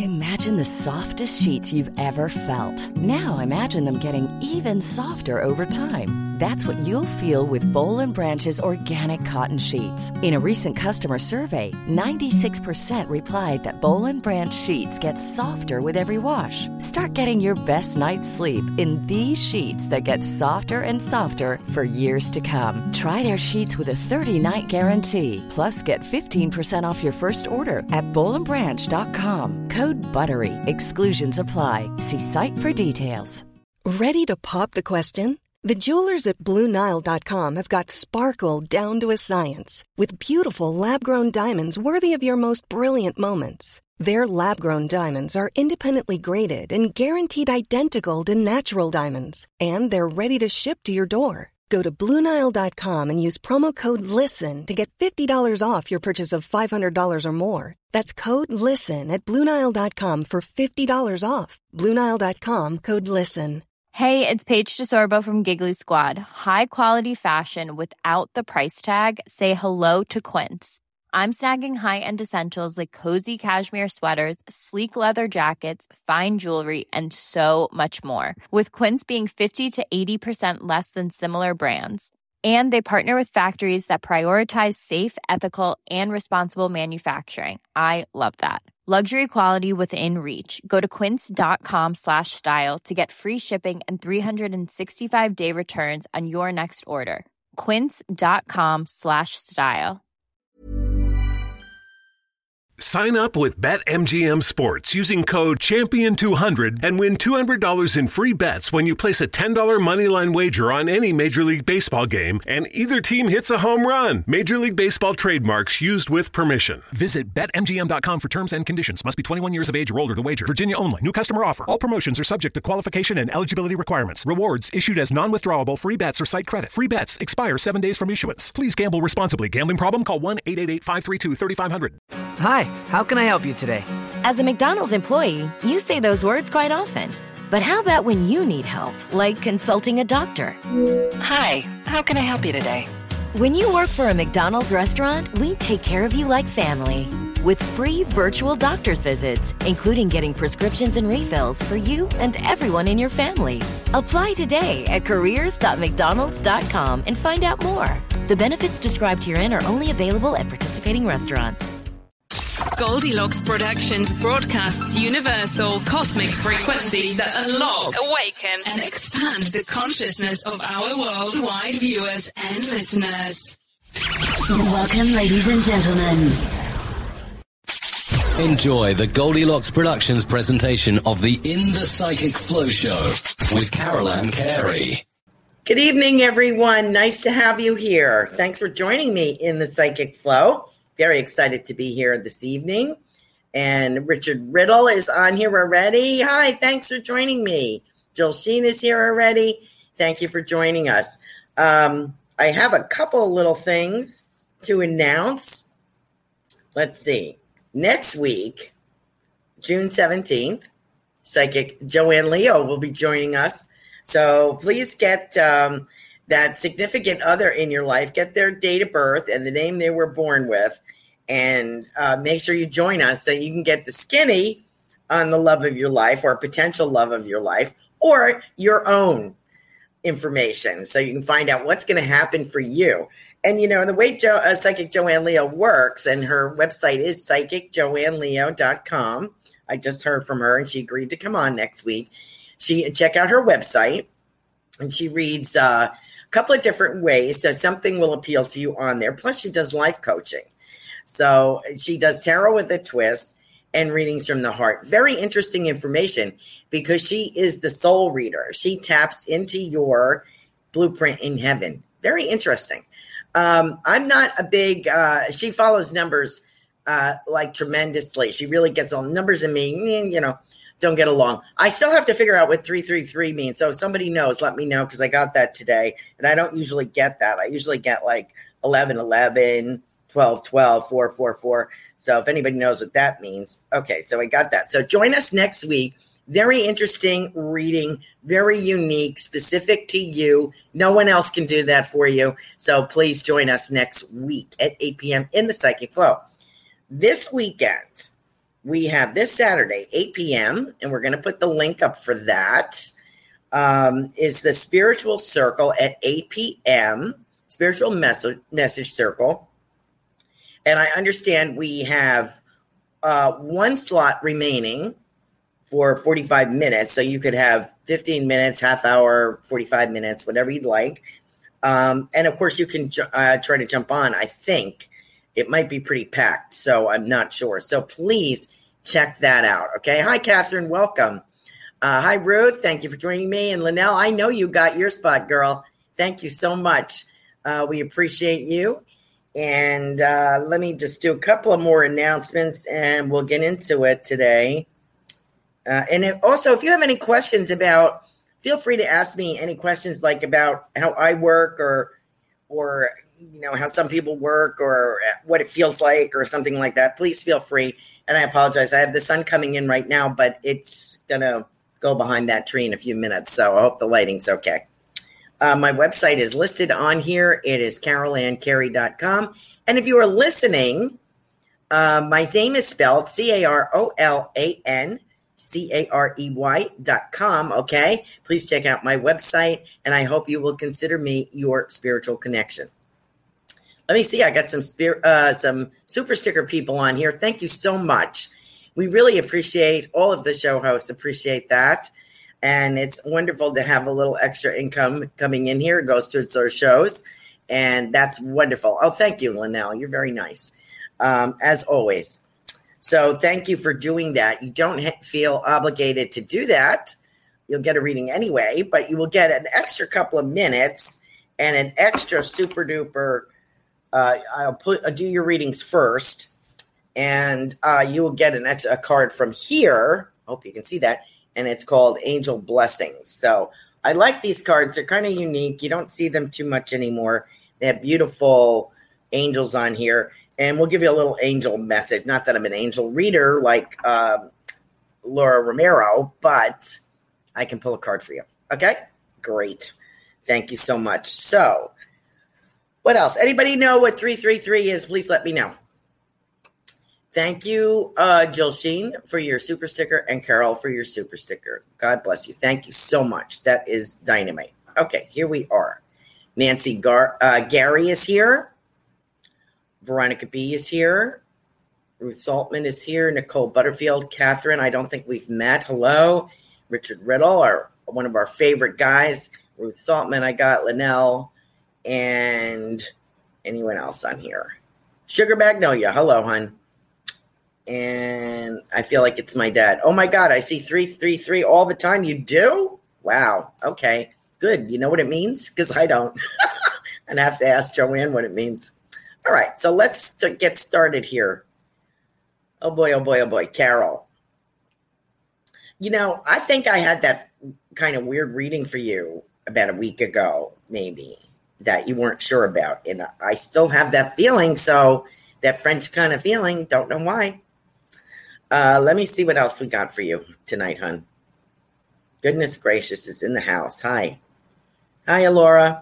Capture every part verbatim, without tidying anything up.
Imagine the softest sheets you've ever felt. Now imagine them getting even softer over time. That's what you'll feel with Boll and Branch's organic cotton sheets. In a recent customer survey, ninety-six percent replied that Boll and Branch sheets get softer with every wash. Start getting your best night's sleep in these sheets that get softer and softer for years to come. Try their sheets with a thirty-night guarantee. Plus, get fifteen percent off your first order at boll and branch dot com. Code BUTTERY. Exclusions apply. See site for details. Ready to pop the question? The jewelers at Blue Nile dot com have got sparkle down to a science with beautiful lab-grown diamonds worthy of your most brilliant moments. Their lab-grown diamonds are independently graded and guaranteed identical to natural diamonds, and they're ready to ship to your door. Go to Blue Nile dot com and use promo code LISTEN to get fifty dollars off your purchase of five hundred dollars or more. That's code LISTEN at Blue Nile dot com for fifty dollars off. Blue Nile dot com, code LISTEN. Hey, it's Paige DeSorbo from Giggly Squad. High quality fashion without the price tag. Say hello to Quince. I'm snagging high-end essentials like cozy cashmere sweaters, sleek leather jackets, fine jewelry, and so much more. With Quince being fifty to eighty percent less than similar brands. And they partner with factories that prioritize safe, ethical, and responsible manufacturing. I love that. Luxury quality within reach. Go to quince.com slash style to get free shipping and three sixty-five day returns on your next order. Quince.com slash style. Sign up with BetMGM Sports using code champion two hundred and win two hundred dollars in free bets when you place a ten dollars moneyline wager on any Major League Baseball game and either team hits a home run. Major League Baseball trademarks used with permission. Visit Bet M G M dot com for terms and conditions. Must be twenty-one years of age or older to wager. Virginia only. New customer offer. All promotions are subject to qualification and eligibility requirements. Rewards issued as non-withdrawable free bets or site credit. Free bets expire seven days from issuance. Please gamble responsibly. Gambling problem? Call one eight eight eight, five three two, three five zero zero. Hi, how can I help you today? As a McDonald's employee, you say those words quite often. But how about when you need help, like consulting a doctor? Hi, how can I help you today? When you work for a McDonald's restaurant, we take care of you like family. With free virtual doctor's visits, including getting prescriptions and refills for you and everyone in your family. Apply today at careers dot mcdonalds dot com and find out more. The benefits described herein are only available at participating restaurants. Goldilocks Productions broadcasts universal cosmic frequencies that unlock, awaken, and expand the consciousness of our worldwide viewers and listeners. Welcome, ladies and gentlemen. Enjoy the Goldilocks Productions presentation of the In the Psychic Flow Show with Carol Ann Carey. Good evening, everyone. Nice to have you here. Thanks for joining me in the Psychic Flow. Very excited to be here this evening. And Richard Riddle is on here already. Hi, thanks for joining me. Jill Sheen is here already. Thank you for joining us. Um, I have a couple little things to announce. Let's see. Next week, June seventeenth, Psychic Joanne Leo will be joining us. So please get um, that significant other in your life, get their date of birth and the name they were born with, and uh, make sure you join us so you can get the skinny on the love of your life or potential love of your life or your own information so you can find out what's going to happen for you. And, you know, the way jo- uh, Psychic Joanne Leo works, and her website is psychic joanne leo dot com. I just heard from her, and she agreed to come on next week. She check out her website, and she reads uh, a couple of different ways, so something will appeal to you on there. Plus, she does life coaching. So she does tarot with a twist and readings from the heart. Very interesting information because she is the soul reader. She taps into your blueprint in heaven. Very interesting. Um, I'm not a big, uh, she follows numbers uh, like tremendously. She really gets all numbers and me, you know, don't get along. I still have to figure out what three three three means. So if somebody knows, let me know because I got that today. And I don't usually get that. I usually get like eleven eleven, twelve twelve, four four four. So if anybody knows what that means. Okay, so I got that. So join us next week. Very interesting reading, very unique, specific to you. No one else can do that for you. So please join us next week at eight p.m. in the Psychic Flow. This weekend, we have this Saturday, eight p.m., and we're going to put the link up for that, um, is the Spiritual Circle at eight p.m., Spiritual Message, Message Circle. And I understand we have uh, one slot remaining for forty-five minutes. So you could have fifteen minutes, half hour, forty-five minutes, whatever you'd like. Um, and, of course, you can ju- uh, try to jump on. I think it might be pretty packed, so I'm not sure. So please check that out, okay? Hi, Catherine. Welcome. Uh, hi, Ruth. Thank you for joining me. And Linnell, I know you got your spot, girl. Thank you so much. Uh, we appreciate you. And uh, let me just do a couple of more announcements, and we'll get into it today. Uh, and if, also, if you have any questions about, feel free to ask me any questions like about how I work or, or you know, how some people work or what it feels like or something like that. Please feel free. And I apologize. I have the sun coming in right now, but it's going to go behind that tree in a few minutes. So I hope the lighting's okay. Uh, my website is listed on here. It is carol ann carey dot com. And if you are listening, uh, my name is spelled C A R O L A N C A R E Y dot com. Okay. Please check out my website, and I hope you will consider me your spiritual connection. Let me see. I got some spirit, uh, some super sticker people on here. Thank you so much. We really appreciate all of the show hosts. Appreciate that. And it's wonderful to have a little extra income coming in here. It goes towards our shows. And that's wonderful. Oh, thank you, Linnell. You're very nice, um, as always. So thank you for doing that. You don't ha- feel obligated to do that. You'll get a reading anyway, but you will get an extra couple of minutes and an extra super duper. Uh, I'll put I'll do your readings first, and uh, you will get an extra a card from here. I hope you can see that. And it's called Angel Blessings. So I like these cards. They're kind of unique. You don't see them too much anymore. They have beautiful angels on here. And we'll give you a little angel message. Not that I'm an angel reader like um, Laura Romero, but I can pull a card for you. Okay? Great. Thank you so much. So what else? Anybody know what three three three is? Please let me know. Thank you, uh, Jill Sheen, for your super sticker, and Carol for your super sticker. God bless you. Thank you so much. That is dynamite. Okay, here we are. Nancy Gar- uh, Gary is here. Veronica B. is here. Ruth Saltman is here. Nicole Butterfield. Catherine, I don't think we've met. Hello. Richard Riddle, our, one of our favorite guys. Ruth Saltman, I got. Linnell. And anyone else on here? Sugar Magnolia. Hello, hon. And I feel like it's my dad. Oh, my God. I see three three three all the time. You do? Wow. Okay. Good. You know what it means? Because I don't. And I have to ask Joanne what it means. All right. So let's st- get started here. Oh, boy. Oh, boy. Oh, boy. Carol. You know, I think I had that kind of weird reading for you about a week ago, maybe, that you weren't sure about. And I still have that feeling. So that French kind of feeling. Don't know why. Uh, let me see what else we got for you tonight, hon. Goodness gracious is in the house. Hi. Hi, Laura.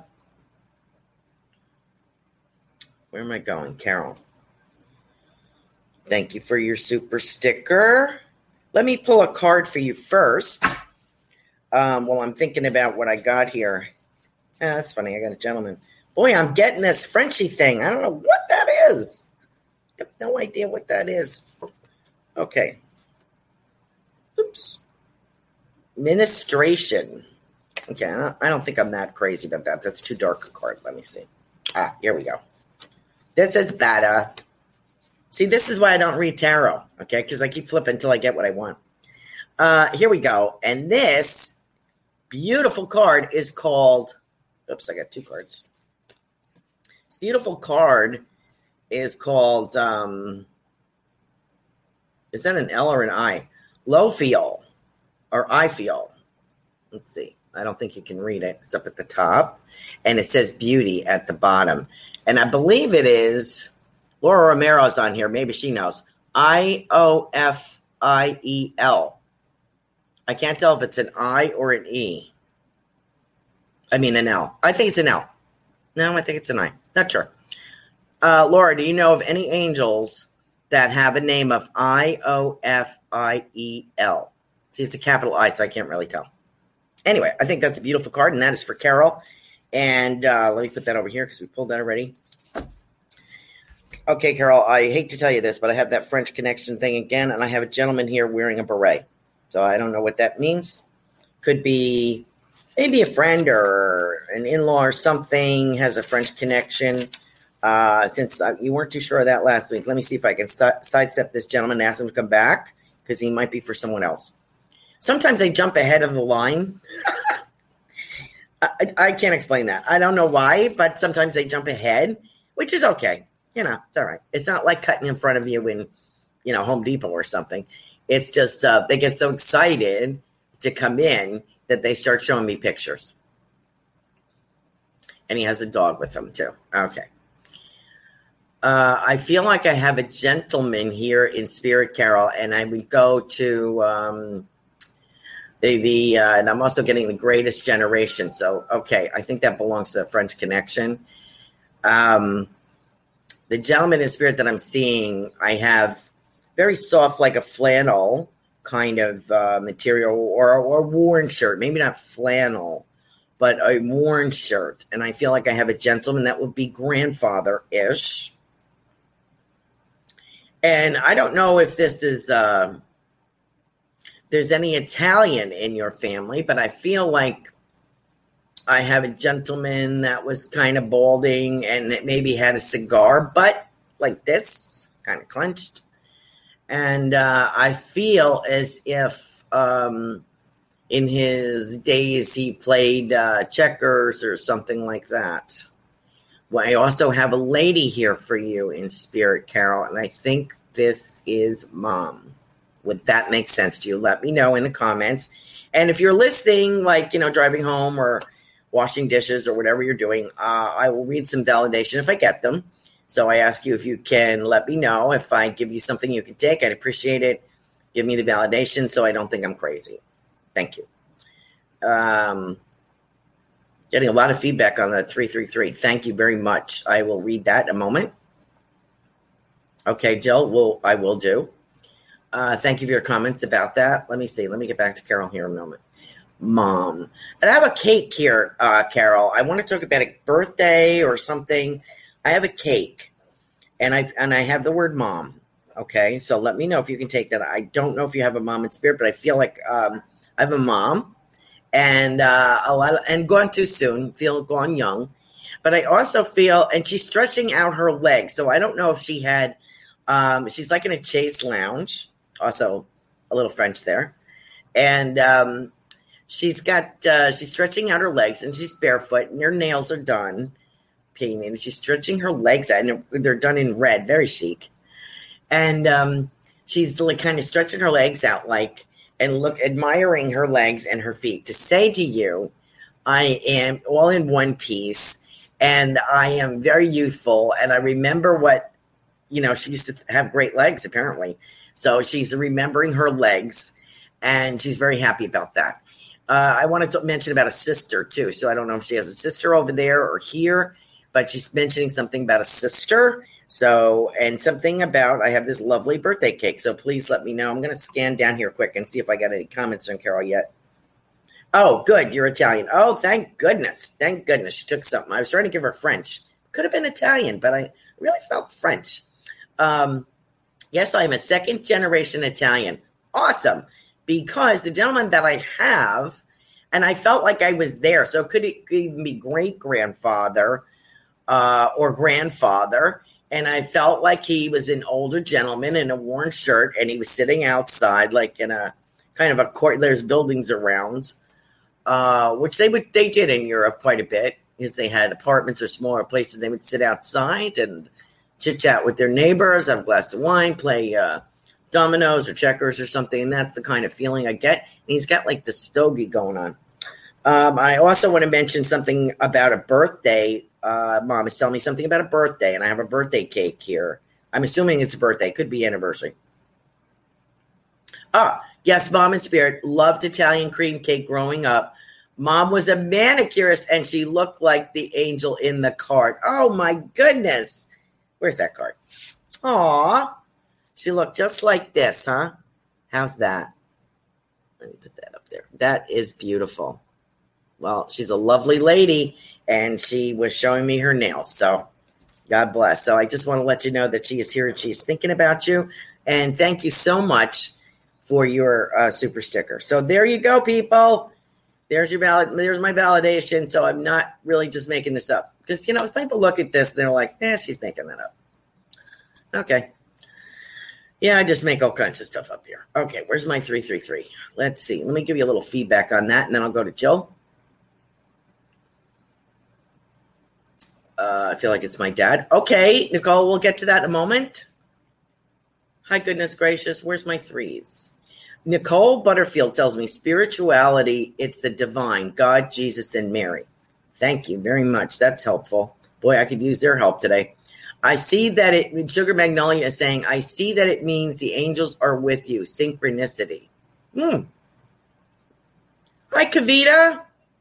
Where am I going? Carol. Thank you for your super sticker. Let me pull a card for you first. Um, while I'm thinking about what I got here. Ah, that's funny. I got a gentleman. Boy, I'm getting this Frenchy thing. I don't know what that is. I have no idea what that is. Okay. Oops. Ministration. Okay, I don't, I don't think I'm that crazy about that. That's too dark a card. Let me see. Ah, here we go. This is better. See, this is why I don't read tarot, okay? Because I keep flipping until I get what I want. Uh, here we go. And this beautiful card is called... Oops, I got two cards. This beautiful card is called... Um, Is that an L or an I? Low feel or I feel. Let's see. I don't think you can read it. It's up at the top. And it says beauty at the bottom. And I believe it is, Laura Romero's on here. Maybe she knows. I O F I E L. I can't tell if it's an I or an E. I mean an L. I think it's an L. No, I think it's an I. Not sure. Uh, Laura, do you know of any angels that have a name of I O F I E L. See, it's a capital I, so I can't really tell. Anyway, I think that's a beautiful card, and that is for Carol. And uh, let me put that over here because we pulled that already. Okay, Carol, I hate to tell you this, but I have that French connection thing again, and I have a gentleman here wearing a beret. So I don't know what that means. Could be maybe a friend or an in-law or something has a French connection. Uh, since uh, you weren't too sure of that last week, let me see if I can st- sidestep this gentleman and ask him to come back because he might be for someone else. Sometimes they jump ahead of the line. I, I can't explain that. I don't know why, but sometimes they jump ahead, which is okay. You know, it's all right. It's not like cutting in front of you in, you know, Home Depot or something. It's just uh, they get so excited to come in that they start showing me pictures. And he has a dog with him too. Okay. Uh, I feel like I have a gentleman here in spirit, Carol, and I would go to um, the, the uh, and I'm also getting the greatest generation. So, okay, I think that belongs to the French connection. Um, the gentleman in spirit that I'm seeing, I have very soft, like a flannel kind of uh, material or, or a worn shirt, maybe not flannel, but a worn shirt. And I feel like I have a gentleman that would be grandfather-ish. And I don't know if this is, uh, there's any Italian in your family, but I feel like I have a gentleman that was kind of balding and it maybe had a cigar butt like this, kind of clenched. And uh, I feel as if um, in his days he played uh, checkers or something like that. Well, I also have a lady here for you in spirit, Carol, and I think this is Mom. Would that make sense to you? Let me know in the comments. And if you're listening, like, you know, driving home or washing dishes or whatever you're doing, uh, I will read some validation if I get them. So I ask you if you can let me know if I give you something you can take. I'd appreciate it. Give me the validation so I don't think I'm crazy. Thank you. Um, getting a lot of feedback on the three three three. Thank you very much. I will read that in a moment. Okay, Jill, will I will do. Uh, thank you for your comments about that. Let me see. Let me get back to Carol here in a moment. Mom. And I have a cake here, uh, Carol. I want to talk about a birthday or something. I have a cake, and I and I have the word mom. Okay, so let me know if you can take that. I don't know if you have a mom in spirit, but I feel like um, I have a mom, and uh, a lot of, and gone too soon. Feel gone young, but I also feel, and she's stretching out her legs. So I don't know if she had. Um, she's like in a chaise lounge. Also, a little French there, and um, she's got uh, she's stretching out her legs, and she's barefoot, and her nails are done. Painting, and she's stretching her legs out, and they're done in red, very chic. And um, she's like kind of stretching her legs out, like, and look, admiring her legs and her feet to say to you, I am all in one piece, and I am very youthful. And I remember what, you know, she used to have great legs, apparently. So she's remembering her legs, and she's very happy about that. Uh, I wanted to mention about a sister, too. So I don't know if she has a sister over there or here, but she's mentioning something about a sister. So, and something about, I have this lovely birthday cake. So please let me know. I'm going to scan down here quick and see if I got any comments from Carol yet. Oh, good. You're Italian. Oh, thank goodness. Thank goodness. She took something. I was trying to give her French. Could have been Italian, but I really felt French. Um, yes, I'm a second generation Italian. Awesome. Because the gentleman that I have, and I felt like I was there. So could it could even be great grandfather, Uh, or grandfather, and I felt like he was an older gentleman in a worn shirt, and he was sitting outside, like in a kind of a court. There's buildings around, uh, which they would they did in Europe quite a bit, because they had apartments or smaller places. They would sit outside and chit chat with their neighbors, have a glass of wine, play uh, dominoes or checkers or something, and that's the kind of feeling I get. And he's got like the stogie going on. Um, I also want to mention something about a birthday. Uh, Mom is telling me something about a birthday, and I have a birthday cake here. I'm assuming it's a birthday. Could be anniversary. Ah, yes, Mom in spirit. Loved Italian cream cake growing up. Mom was a manicurist, and she looked like the angel in the card. Oh, my goodness. Where's that card? Aw. She looked just like this, huh? How's that? Let me put that up there. That is beautiful. Well, she's a lovely lady, and she was showing me her nails, so God bless. So I just want to let you know that she is here and she's thinking about you, and thank you so much for your uh, super sticker. So there you go, people. There's your valid. There's my validation. So I'm not really just making this up because, you know, if people look at this, they're like, eh, she's making that up. Okay. Yeah, I just make all kinds of stuff up here. Okay, where's my three three three? Let's see. Let me give you a little feedback on that, and then I'll go to Jill. Uh, I feel like it's my dad. Okay, Nicole, we'll get to that in a moment. Hi, goodness gracious. Where's my threes? Nicole Butterfield tells me spirituality, it's the divine, God, Jesus, and Mary. Thank you very much. That's helpful. Boy, I could use their help today. I see that it, Sugar Magnolia is saying, I see that it means the angels are with you. Synchronicity. Hmm. Hi, Kavita.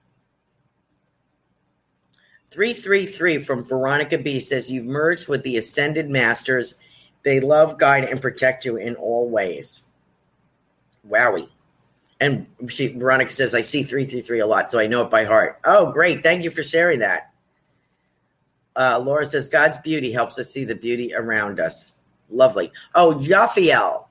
three three three from Veronica B says, you've merged with the Ascended Masters. They love, guide, and protect you in all ways. Wowie. And she, Veronica says, I see three three three a lot, so I know it by heart. Oh, great. Thank you for sharing that. Uh, Laura says, God's beauty helps us see the beauty around us. Lovely. Oh, Jophiel.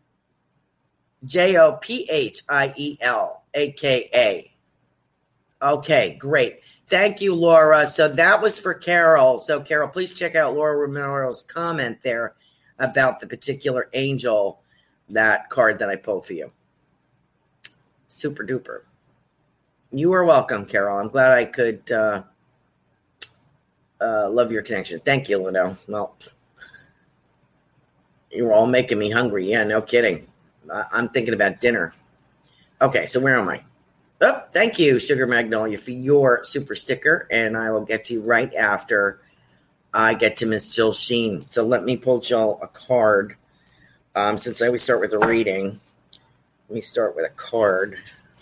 J O P H I E L, A K A. Okay, great. Thank you, Laura. So that was for Carol. So, Carol, please check out Laura Romero's comment there about the particular angel, that card that I pulled for you. Super duper. You are welcome, Carol. I'm glad I could uh, uh, love your connection. Thank you, Lino. Well, you were all making me hungry. Yeah, no kidding. I- I'm thinking about dinner. Okay, so where am I? Oh, thank you, Sugar Magnolia, for your super sticker, and I will get to you right after I get to Miss Jill Sheen. So let me pull Jill a card. Um, since I always start with a reading, let me start with a card.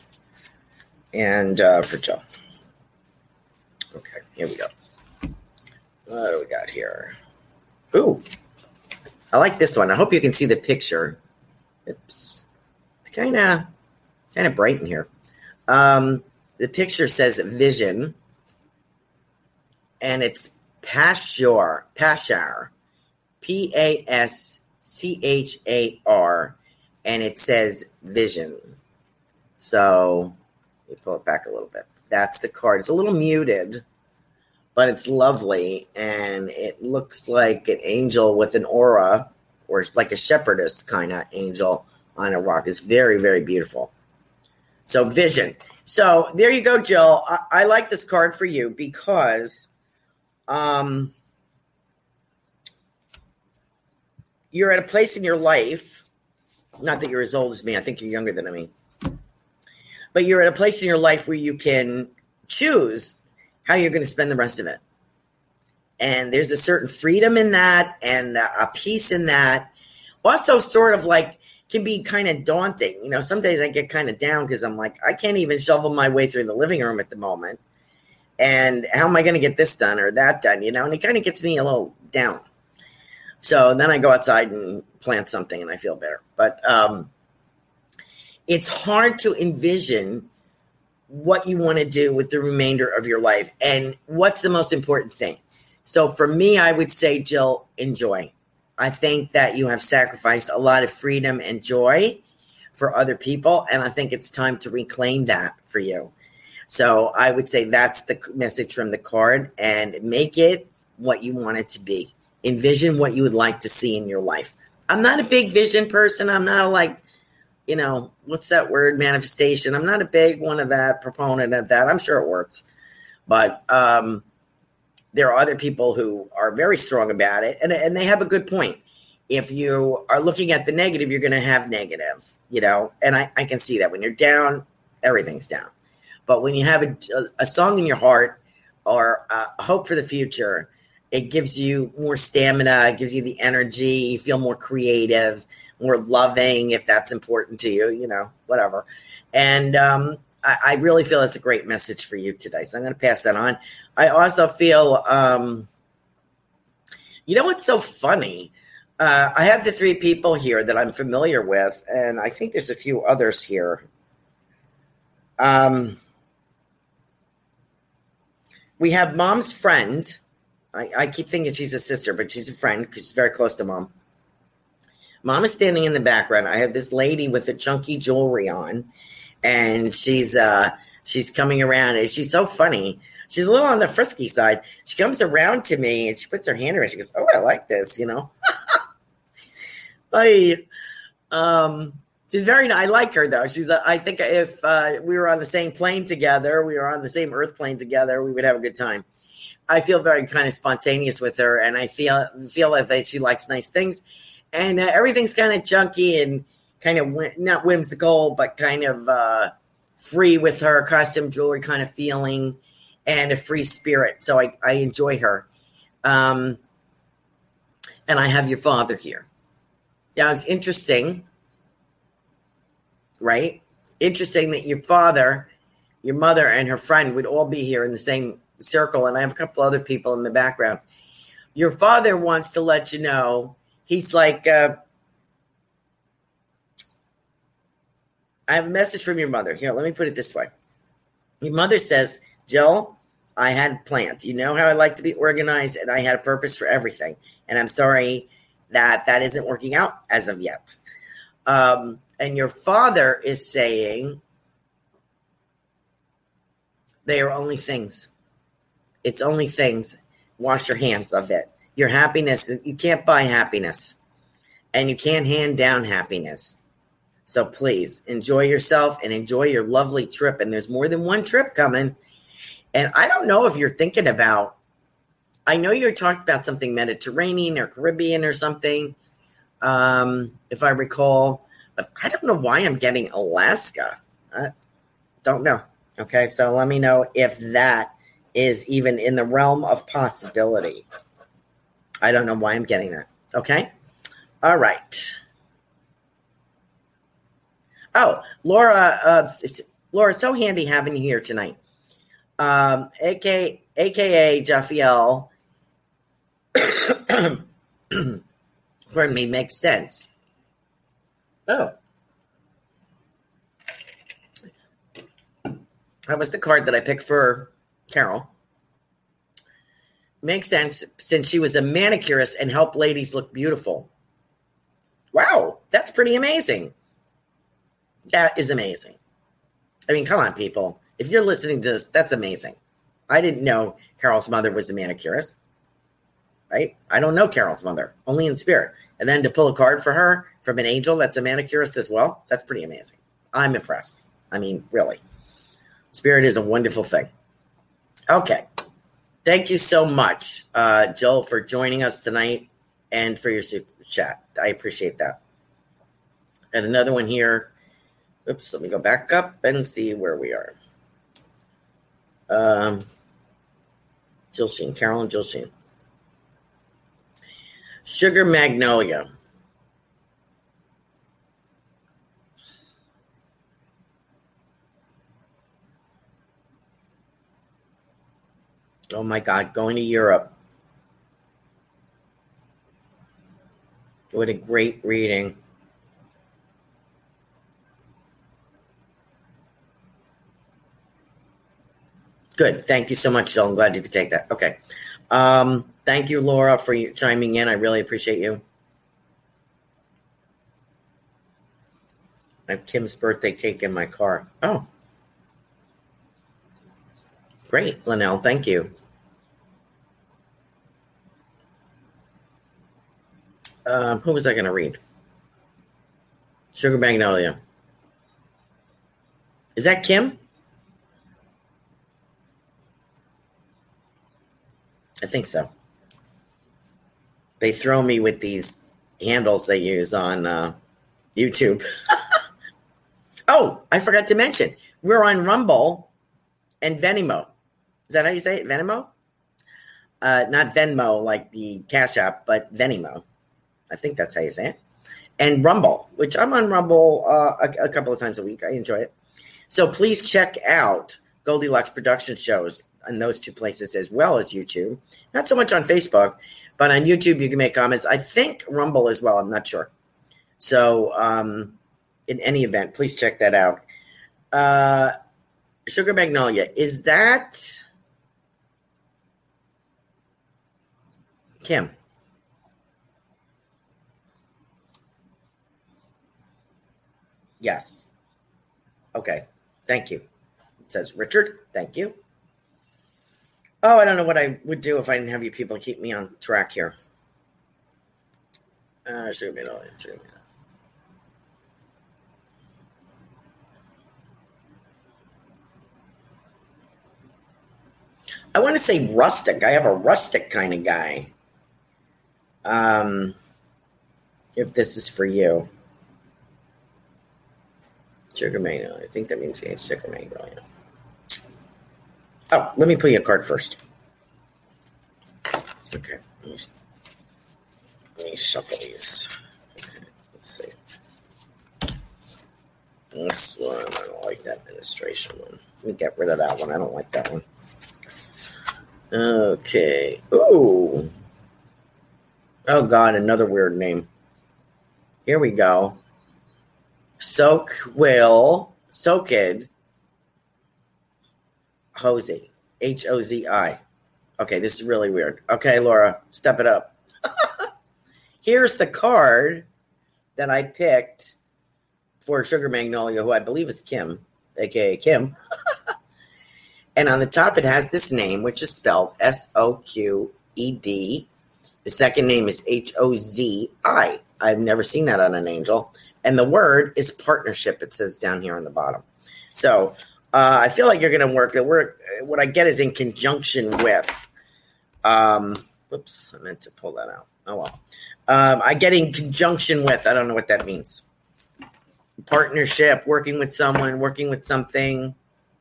And uh, for Jill. Okay, here we go. What do we got here? Ooh, I like this one. I hope you can see the picture. It's kind of kind of bright in here. Um, the picture says vision, and it's Pashar, Pashar, P A S C H A R, and it says vision. So let me pull it back a little bit. That's the card. It's a little muted, but it's lovely, and it looks like an angel with an aura, or like a shepherdess kind of angel on a rock. It's very, very beautiful. So vision. So there you go, Jill. I, I like this card for you because um, you're at a place in your life, not that you're as old as me. I think you're younger than me. But you're at a place in your life where you can choose how you're going to spend the rest of it. And there's a certain freedom in that and a peace in that. Also sort of like can be kind of daunting. You know, some days I get kind of down because I'm like, I can't even shovel my way through the living room at the moment. And how am I going to get this done or that done? You know, and it kind of gets me a little down. So then I go outside and plant something and I feel better. But um, it's hard to envision what you want to do with the remainder of your life and what's the most important thing. So for me, I would say, Jill, enjoy. I think that you have sacrificed a lot of freedom and joy for other people, and I think it's time to reclaim that for you. So I would say that's the message from the card, and make it what you want it to be. Envision what you would like to see in your life. I'm not a big vision person. I'm not like, you know, what's that word, manifestation. I'm not a big one of that, proponent of that. I'm sure it works. But um, there are other people who are very strong about it, and, and they have a good point. If you are looking at the negative, you're going to have negative, you know, and I, I can see that. When you're down, everything's down. But when you have a, a song in your heart or a hope for the future, it gives you more stamina, it gives you the energy, you feel more creative, more loving, if that's important to you, you know, whatever. And um, I, I really feel it's a great message for you today. So I'm going to pass that on. I also feel, um, you know what's so funny? Uh, I have the three people here that I'm familiar with, and I think there's a few others here. Um, we have Mom's friend. I, I keep thinking she's a sister, but she's a friend because she's very close to Mom. Mom is standing in the background. I have this lady with the chunky jewelry on, and she's uh, she's coming around, and she's so funny. She's a little on the frisky side. She comes around to me, and she puts her hand around. She goes, "Oh, I like this," you know. I, um, she's very. I like her though. She's. A, I think if uh, we were on the same plane together, we were on the same Earth plane together, we would have a good time. I feel very kind of spontaneous with her, and I feel feel like that she likes nice things, and uh, everything's kind of chunky and kind of wh- not whimsical, but kind of uh, free with her costume jewelry kind of feeling, and a free spirit. So I, I enjoy her, um, and I have your father here. Yeah, it's interesting, right? Interesting that your father, your mother, and her friend would all be here in the same circle, and I have a couple other people in the background. Your father wants to let you know, he's like, uh, I have a message from your mother. Here, let me put it this way. Your mother says, Jill, I had plans. You know how I like to be organized, and I had a purpose for everything, and I'm sorry that that isn't working out as of yet. Um, and your father is saying they are only things. It's only things. Wash your hands of it. Your happiness, you can't buy happiness, and you can't hand down happiness. So please enjoy yourself and enjoy your lovely trip. And there's more than one trip coming. And I don't know if you're thinking about, I know you're talking about something Mediterranean or Caribbean or something, um, if I recall, but I don't know why I'm getting Alaska. I don't know. Okay, so let me know if that is even in the realm of possibility. I don't know why I'm getting that. Okay? All right. Oh, Laura, uh, it's, Laura, it's so handy having you here tonight. Um, A K, A K A Jaffiel, pardon me, makes sense. Oh. That was the card that I picked for Carol. Makes sense since she was a manicurist and helped ladies look beautiful. Wow, that's pretty amazing. That is amazing. I mean, come on, people. If you're listening to this, that's amazing. I didn't know Carol's mother was a manicurist. Right? I don't know Carol's mother, only in spirit. And then to pull a card for her from an angel that's a manicurist as well, that's pretty amazing. I'm impressed. I mean, really. Spirit is a wonderful thing. Okay. Thank you so much, uh, Joel, for joining us tonight and for your super chat. I appreciate that. And another one here. Oops, let me go back up and see where we are. Um, Jill Sheen, Carol and Jill Sheen. Sugar Magnolia. Oh my God, going to Europe. What a great reading. Good. Thank you so much, Jill. I'm glad you could take that. Okay. Um, thank you, Laura, for chiming in. I really appreciate you. I have Kim's birthday cake in my car. Oh. Great, Linnell. Thank you. Um, who was I going to read? Sugar Magnolia. Is that Kim? I think so. They throw me with these handles they use on uh, YouTube. Oh, I forgot to mention. We're on Rumble and Venmo. Is that how you say it? Venmo? Uh, not Venmo like the Cash App, but Venmo. I think that's how you say it. And Rumble, which I'm on Rumble uh, a, a couple of times a week. I enjoy it. So please check out Goldilocks production shows on those two places as well as YouTube. Not so much on Facebook, But on YouTube, you can make comments. I think Rumble as well. I'm not sure. So um, in any event, please check that out. Uh, Sugar Magnolia, is that Kim? Yes. Okay. Thank you. It says Richard. Thank you. Oh, I don't know what I would do if I didn't have you people keep me on track here. Uh, Sugar Magnolia. Sugar Magnolia. I want to say rustic. I have a rustic kind of guy. Um, if this is for you. Sugar Magnolia. I think that means yeah, Sugar Magnolia. Oh, let me pull you a card first. Okay. Let me, let me shuffle these. Okay, let's see. This one, I don't like that administration one. Let me get rid of that one. I don't like that one. Okay. Ooh. Oh, God, another weird name. Here we go. Soak Will, Soakid, Hosey, H O Z I. Okay, this is really weird. Okay, Laura, step it up. Here's the card that I picked for Sugar Magnolia, who I believe is Kim, a k a. Kim. And on the top, it has this name, which is spelled S O Q E D. The second name is H O Z I. I've never seen that on an angel. And the word is partnership, it says down here on the bottom. So uh, I feel like you're going to work. The word, what I get is in conjunction with. Um, whoops, I meant to pull that out. Oh, well. Um, I get in conjunction with. I don't know what that means. Partnership, working with someone, working with something.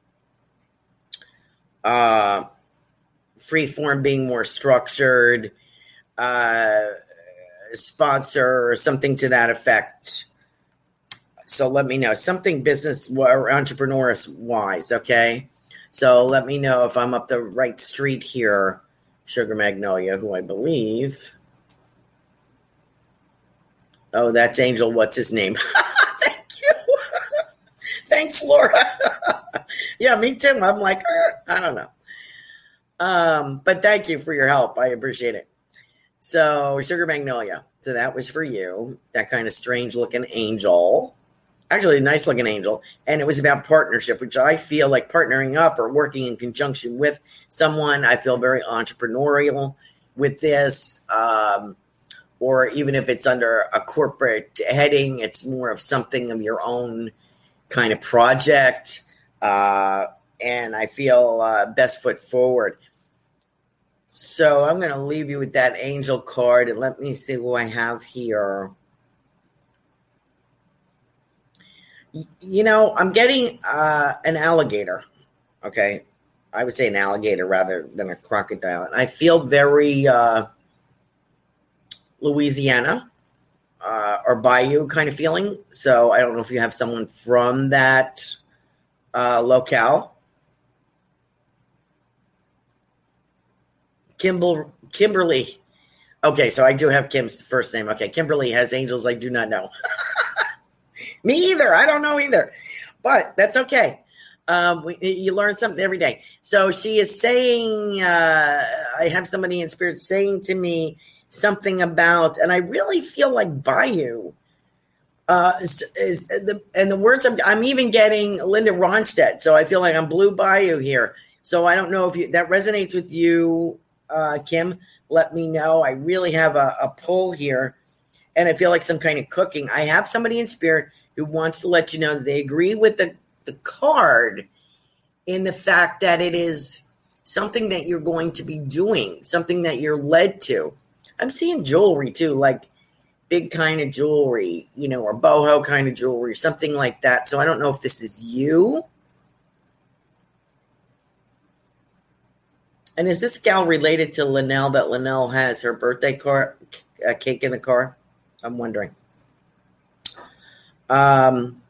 Uh, free form being more structured. Uh, sponsor or something to that effect. So let me know. Something business or entrepreneur wise, okay? So let me know if I'm up the right street here, Sugar Magnolia, who I believe. Oh, that's Angel. What's his name? Thank you. Thanks, Laura. Yeah, me too. I'm like, er, I don't know. Um, but thank you for your help. I appreciate it. So, Sugar Magnolia. So that was for you. That kind of strange looking angel. Actually, a nice looking angel. And it was about partnership, which I feel like partnering up or working in conjunction with someone. I feel very entrepreneurial with this. Um, or even if it's under a corporate heading, it's more of something of your own kind of project. Uh, and I feel uh, best foot forward. So I'm going to leave you with that angel card. And let me see who I have here. You know, I'm getting uh, an alligator. Okay. I would say an alligator rather than a crocodile. And I feel very uh, Louisiana uh, or Bayou kind of feeling. So I don't know if you have someone from that uh, locale. Kimball, Kimberly. Okay, so I do have Kim's first name. Okay, Kimberly has angels I do not know. Me either. I don't know either. But that's okay. Um, we, you learn something every day. So she is saying, uh, I have somebody in spirit saying to me something about, and I really feel like Bayou. Uh, is, is the, and the words, I'm, I'm even getting Linda Ronstadt. So I feel like I'm Blue Bayou here. So I don't know if you, that resonates with you, uh, Kim. Let me know. I really have a, a pull here. And I feel like some kind of cooking. I have somebody in spirit who wants to let you know that they agree with the, the card in the fact that it is something that you're going to be doing, something that you're led to. I'm seeing jewelry too, like big kind of jewelry, you know, or boho kind of jewelry, something like that. So I don't know if this is you. And is this gal related to Linnell, that Linnell has her birthday car, uh, cake in the car? I'm wondering. Um.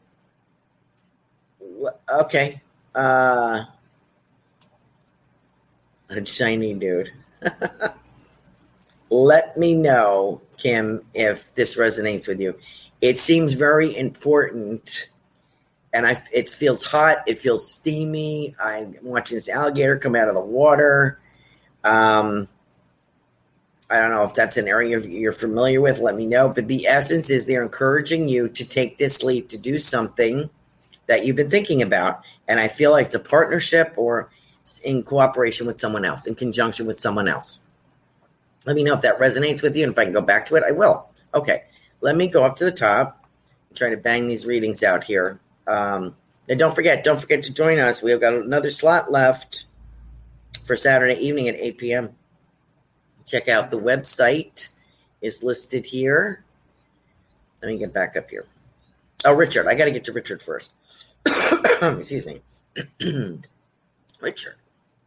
Okay. Uh. A shiny dude. let me know, Kim, if this resonates with you. It seems very important, and I, it feels hot. It feels steamy. I'm watching this alligator come out of the water. Um, I don't know if that's an area you're familiar with. Let me know. But the essence is they're encouraging you to take this leap to do something that you've been thinking about. And I feel like it's a partnership or in cooperation with someone else, in conjunction with someone else. Let me know if that resonates with you. And if I can go back to it, I will. Okay. Let me go up to the top and try to bang these readings out here. Um, and don't forget, don't forget to join us. We have got another slot left for Saturday evening at eight p.m. Check out the website is listed here. Let me get back up here. Oh, Richard. I got to get to Richard first. Excuse me. Richard.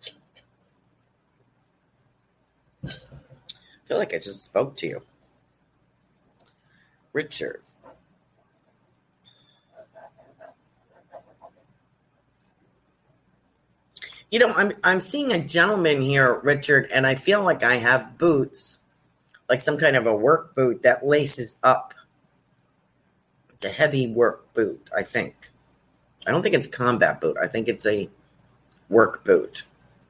I feel like I just spoke to you. Richard. You know, I'm I'm seeing a gentleman here, Richard, and I feel like I have boots, like some kind of a work boot that laces up. It's a heavy work boot, I think. I don't think it's a combat boot. I think it's a work boot.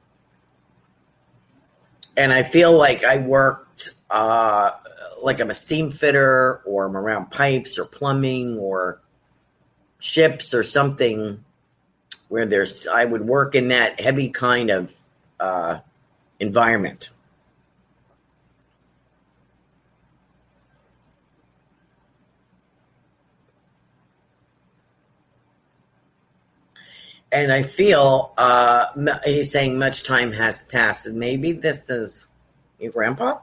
And I feel like I worked uh, like I'm a steam fitter, or I'm around pipes or plumbing or ships or something where there's, I would work in that heavy kind of uh, environment. And I feel uh, he's saying much time has passed. And maybe this is your grandpa.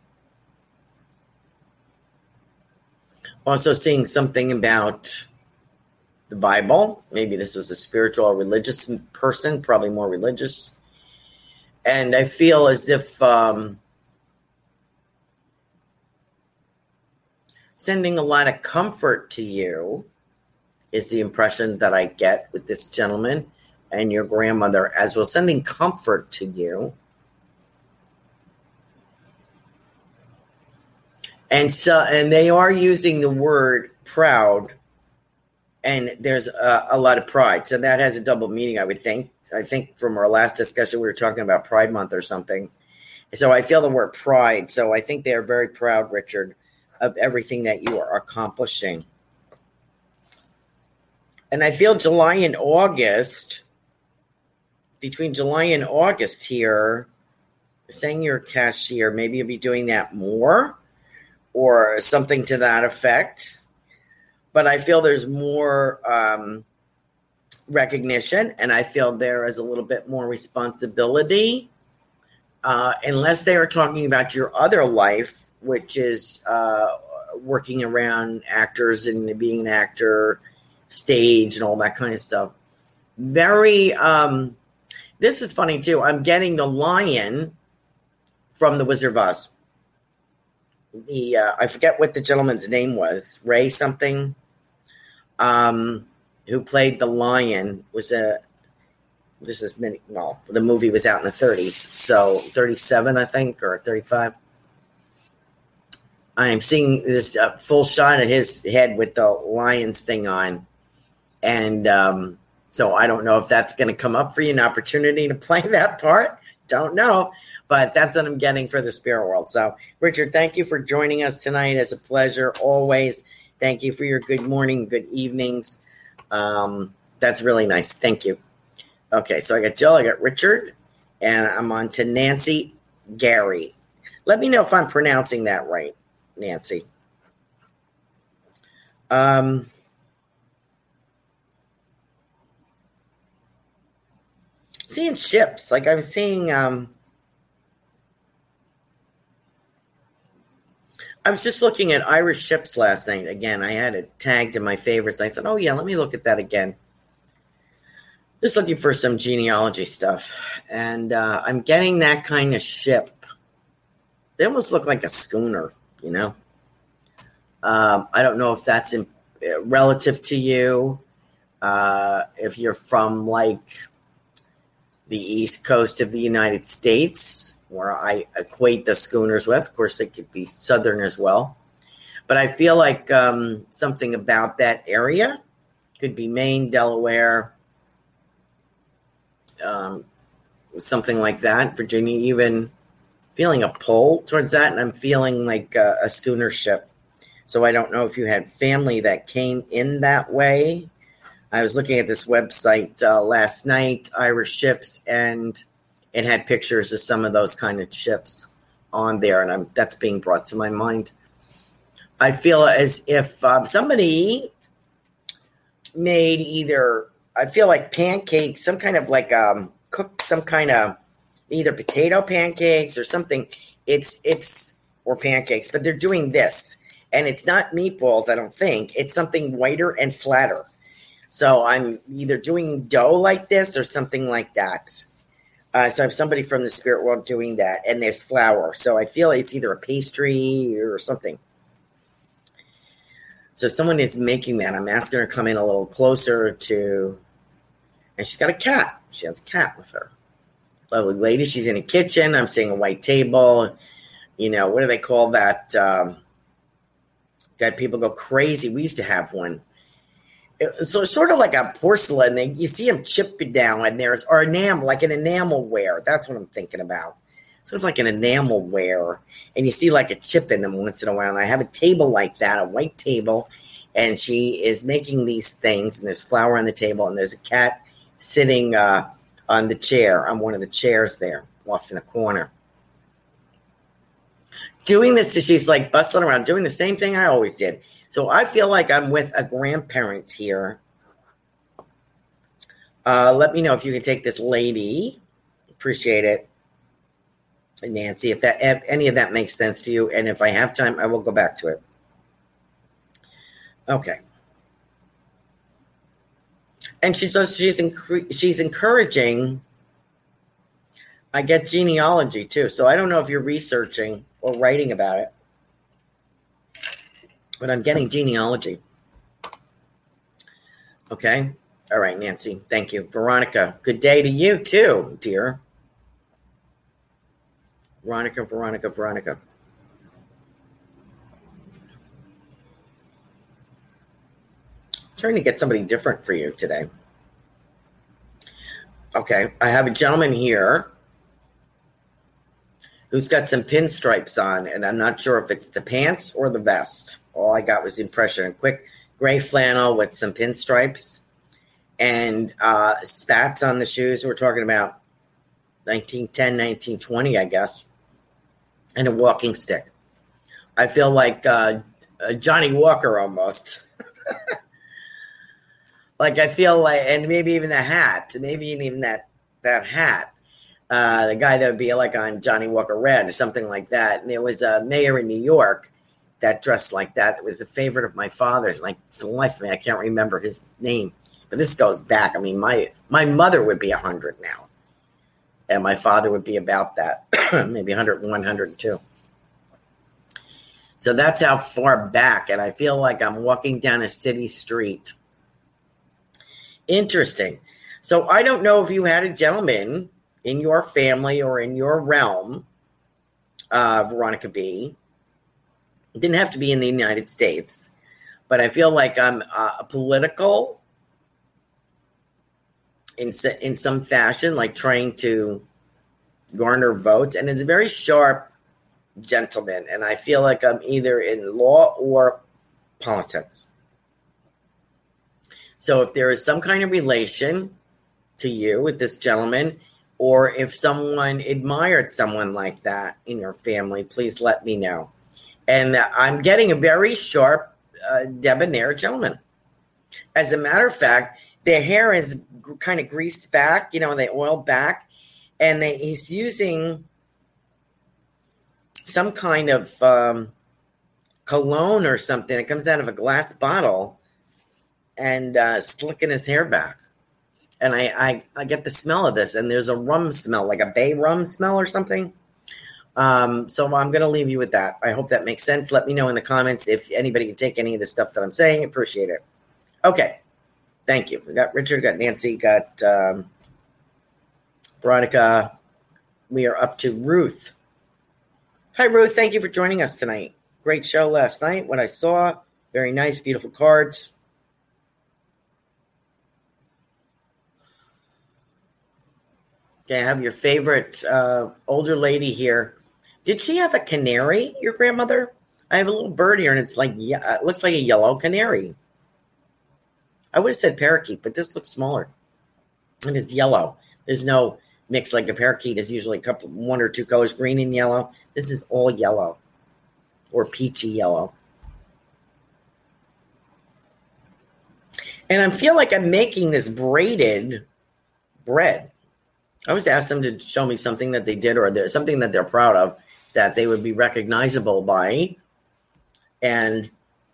Also seeing something about the Bible. Maybe this was a spiritual or religious person, probably more religious. And I feel as if um, sending a lot of comfort to you is the impression that I get with this gentleman and your grandmother as well, sending comfort to you. And so, and they are using the word proud, and there's a, a lot of pride. So that has a double meaning, I would think. I think from our last discussion, we were talking about Pride Month or something. So I feel the word pride. So I think they are very proud, Richard, of everything that you are accomplishing. And I feel July and August, between July and August here, saying you're a cashier, maybe you'll be doing that more or something to that effect. But I feel there's more um, recognition, and I feel there is a little bit more responsibility, uh, unless they are talking about your other life, which is uh, working around actors and being an actor, stage and all that kind of stuff. Very, um, this is funny too. I'm getting the lion from The Wizard of Oz. The, uh, I forget what the gentleman's name was, Ray something, um, who played the lion. Was a, this is many, well, the movie was out in the thirties. So thirty-seven, I think, or thirty-five. I am seeing this uh, full shot of his head with the lion's thing on. And um, so I don't know if that's going to come up for you, an opportunity to play that part. Don't know. But that's what I'm getting for the spirit world. So, Richard, thank you for joining us tonight. It's a pleasure always. Thank you for your good morning, good evenings. Um, that's really nice. Thank you. Okay, so I got Jill, I got Richard, and I'm on to Nancy Gary. Let me know if I'm pronouncing that right, Nancy. Um... Seeing ships, like I'm seeing, um, I was just looking at Irish ships last night. Again, I had it tagged in my favorites. I said, oh yeah, let me look at that again. Just looking for some genealogy stuff. And uh, I'm getting that kind of ship. They almost look like a schooner, you know. Um, I don't know if that's in, uh, relative to you. Uh, if you're from like the East Coast of the United States, where I equate the schooners with. Of course, they could be southern as well. But I feel like um, something about that area could be Maine, Delaware, um, something like that. Virginia, even feeling a pull towards that. And I'm feeling like a, a schooner ship. So I don't know if you had family that came in that way. I was looking at this website uh, last night, Irish Ships, and it had pictures of some of those kind of ships on there, and I'm, that's being brought to my mind. I feel as if um, somebody made either, I feel like pancakes, some kind of like um, cooked some kind of either potato pancakes or something. It's, it's, or pancakes, but they're doing this, and it's not meatballs, I don't think. It's something whiter and flatter. So I'm either doing dough like this or something like that. Uh, so I have somebody from the spirit world doing that, and there's flour. So I feel it's either a pastry or something. So someone is making that. I'm asking her to come in a little closer to, and she's got a cat. She has a cat with her. Lovely lady. She's in a kitchen. I'm seeing a white table. You know, what do they call that? Um, that people go crazy. We used to have one. So it's sort of like a porcelain. They, you see them chip it down, and there's or enamel, like an enamel ware. That's what I'm thinking about. Sort of like an enamel ware, and you see like a chip in them once in a while. And I have a table like that, a white table, and she is making these things. And there's flour on the table, and there's a cat sitting uh, on the chair, on one of the chairs there, off in the corner. Doing this, she's like bustling around, doing the same thing I always did. So I feel like I'm with a grandparent here. Uh, let me know if you can take this lady. Appreciate it. Nancy, if that if any of that makes sense to you. And if I have time, I will go back to it. Okay. And she's she's she's encouraging. I get genealogy too. So I don't know if you're researching or writing about it. But I'm getting genealogy. Okay. All right, Nancy. Thank you. Veronica, good day to you too, dear. Veronica, Veronica, Veronica. I'm trying to get somebody different for you today. Okay. I have a gentleman here who's got some pinstripes on, and I'm not sure if it's the pants or the vest. All I got was the impression. A quick gray flannel with some pinstripes and uh, spats on the shoes. We're talking about nineteen ten, nineteen twenty, I guess, and a walking stick. I feel like uh, Johnny Walker almost. Like I feel like, and maybe even the hat, maybe even that, that hat. Uh, the guy that would be like on Johnny Walker Red or something like that. And there was a mayor in New York that dressed like that. It was a favorite of my father's. Like, for the life of me, I can't remember his name. But this goes back. I mean, my my mother would be one hundred now. And my father would be about that. Maybe one hundred one, one hundred two. So that's how far back. And I feel like I'm walking down a city street. Interesting. So I don't know if you had a gentleman in your family or in your realm, uh, Veronica B. It didn't have to be in the United States, but I feel like I'm uh, political in, in some fashion, like trying to garner votes. And it's a very sharp gentleman. And I feel like I'm either in law or politics. So if there is some kind of relation to you with this gentleman, or if someone admired someone like that in your family, please let me know. And I'm getting a very sharp, uh, debonair gentleman. As a matter of fact, their hair is g- kind of greased back, you know, they oil back. And they, he's using some kind of um, cologne or something that comes out of a glass bottle and uh, slicking his hair back. And I, I, I get the smell of this, and there's a rum smell, like a bay rum smell or something. Um, so I'm going to leave you with that. I hope that makes sense. Let me know in the comments if anybody can take any of the stuff that I'm saying. Appreciate it. Okay. Thank you. We got Richard, got Nancy, got um, Veronica. we are up to Ruth. Hi, Ruth. Thank you for joining us tonight. Great show last night. What I saw, very nice, beautiful cards. Okay, I have your favorite uh, older lady here. Did she have a canary, your grandmother? I have a little bird here, and it's like, yeah, it looks like a yellow canary. I would have said parakeet, but this looks smaller. And it's yellow. There's no mix like a parakeet is usually a couple, one or two colors, green and yellow. This is all yellow or peachy yellow. And I feel like I'm making this braided bread. I always ask them to show me something that they did or there's something that they're proud of that they would be recognizable by. And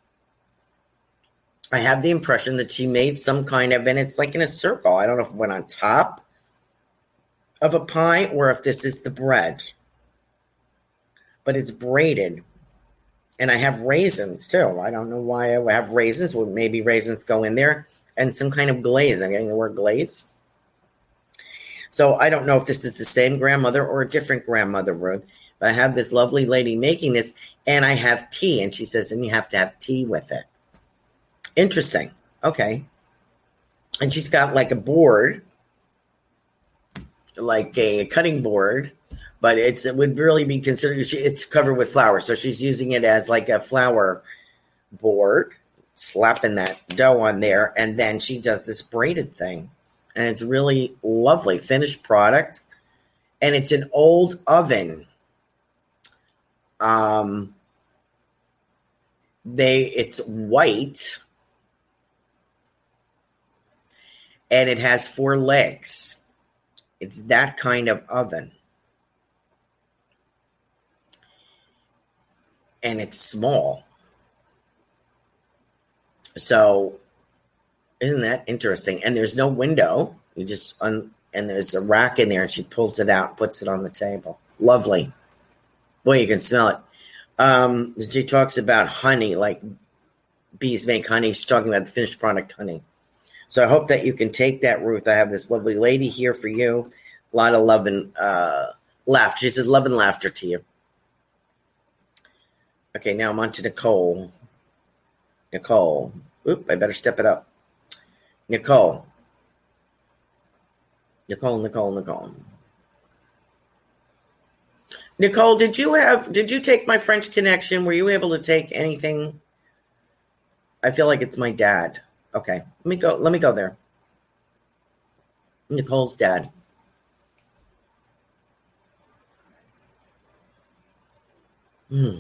I have the impression that she made some kind of, and it's like in a circle. I don't know if it went on top of a pie or if this is the bread. But it's braided. And I have raisins too. I don't know why I have raisins. Well, maybe raisins go in there. And some kind of glaze. I'm getting the word glaze. So I don't know if this is the same grandmother or a different grandmother, Ruth. But I have this lovely lady making this. And I have tea. And she says, and you have to have tea with it. Interesting. Okay. And she's got like a board. Like a cutting board. But it's it would really be considered, it's covered with flour. So she's using it as like a flour board, slapping that dough on there. And then she does this braided thing. And it's really lovely, finished product. And it's an old oven. Um, they It's white. And it has four legs. It's that kind of oven. And it's small. So, isn't that interesting? And there's no window. You just, un- and there's a rack in there, and she pulls it out and puts it on the table. Lovely. Boy, you can smell it. Um, she talks about honey, like bees make honey. She's talking about the finished product honey. So I hope that you can take that, Ruth. I have this lovely lady here for you. A lot of love and uh, laughter. She says love and laughter to you. Okay, now I'm on to Nicole. Nicole. Oop, I better step it up. Nicole. Nicole, Nicole, Nicole. Nicole, did you have, did you take my French connection? Were you able to take anything? I feel like it's my dad. Okay, let me go, let me go there. Nicole's dad. Hmm.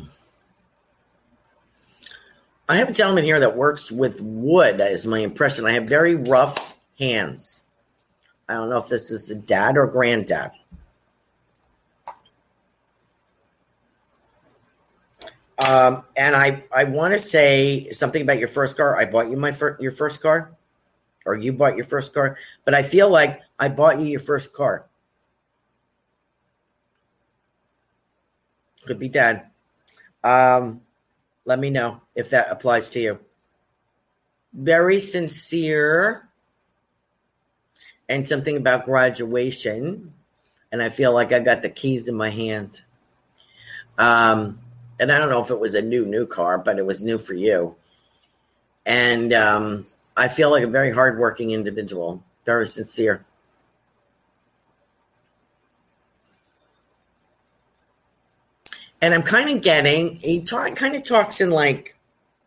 I have a gentleman here that works with wood. That is my impression. I have very rough hands. I don't know if this is a dad or granddad. Um, and I, I want to say something about your first car. I bought you my fir- your first car, or you bought your first car. But I feel like I bought you your first car. Could be dad. Um, let me know if that applies to you. Very sincere. And something about graduation. And I feel like I got the keys in my hand. Um, and I don't know if it was a new, new car, but it was new for you. And um, I feel like a very hardworking individual. Very sincere. And I'm kind of getting, he talk, kind of talks in like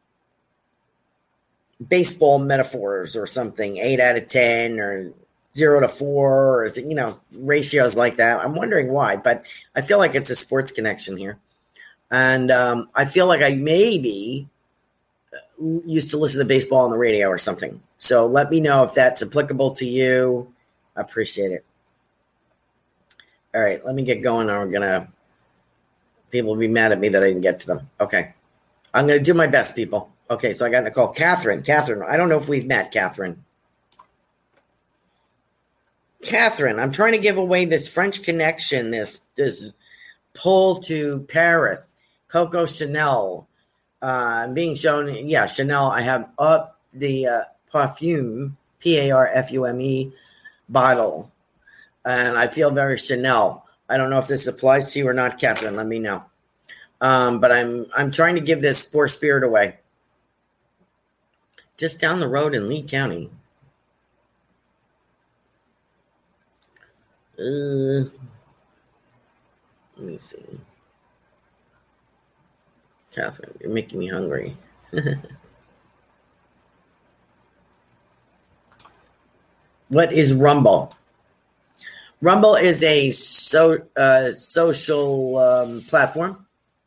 baseball metaphors or something, eight out of ten or zero to four, or, you know, ratios like that. I'm wondering why, but I feel like it's a sports connection here. And um, I feel like I maybe used to listen to baseball on the radio or something. So let me know if that's applicable to you. I appreciate it. All right, let me get going, or we're going to, people will be mad at me that I didn't get to them. Okay. I'm going to do my best, people. Okay, so I got Nicole. Catherine. Catherine, I don't know if we've met, Catherine. Catherine, I'm trying to give away this French connection, this this pull to Paris, Coco Chanel. Uh, I'm being shown, yeah, Chanel. I have up the uh, perfume, P A R F U M E, bottle. And I feel very Chanel. I don't know if this applies to you or not, Catherine. Let me know. Um, but I'm I'm trying to give this Sports Spirit away. Just down the road in Lee County. Uh, let me see. Catherine, you're making me hungry. What is Rumble? Rumble is a so uh, social um, platform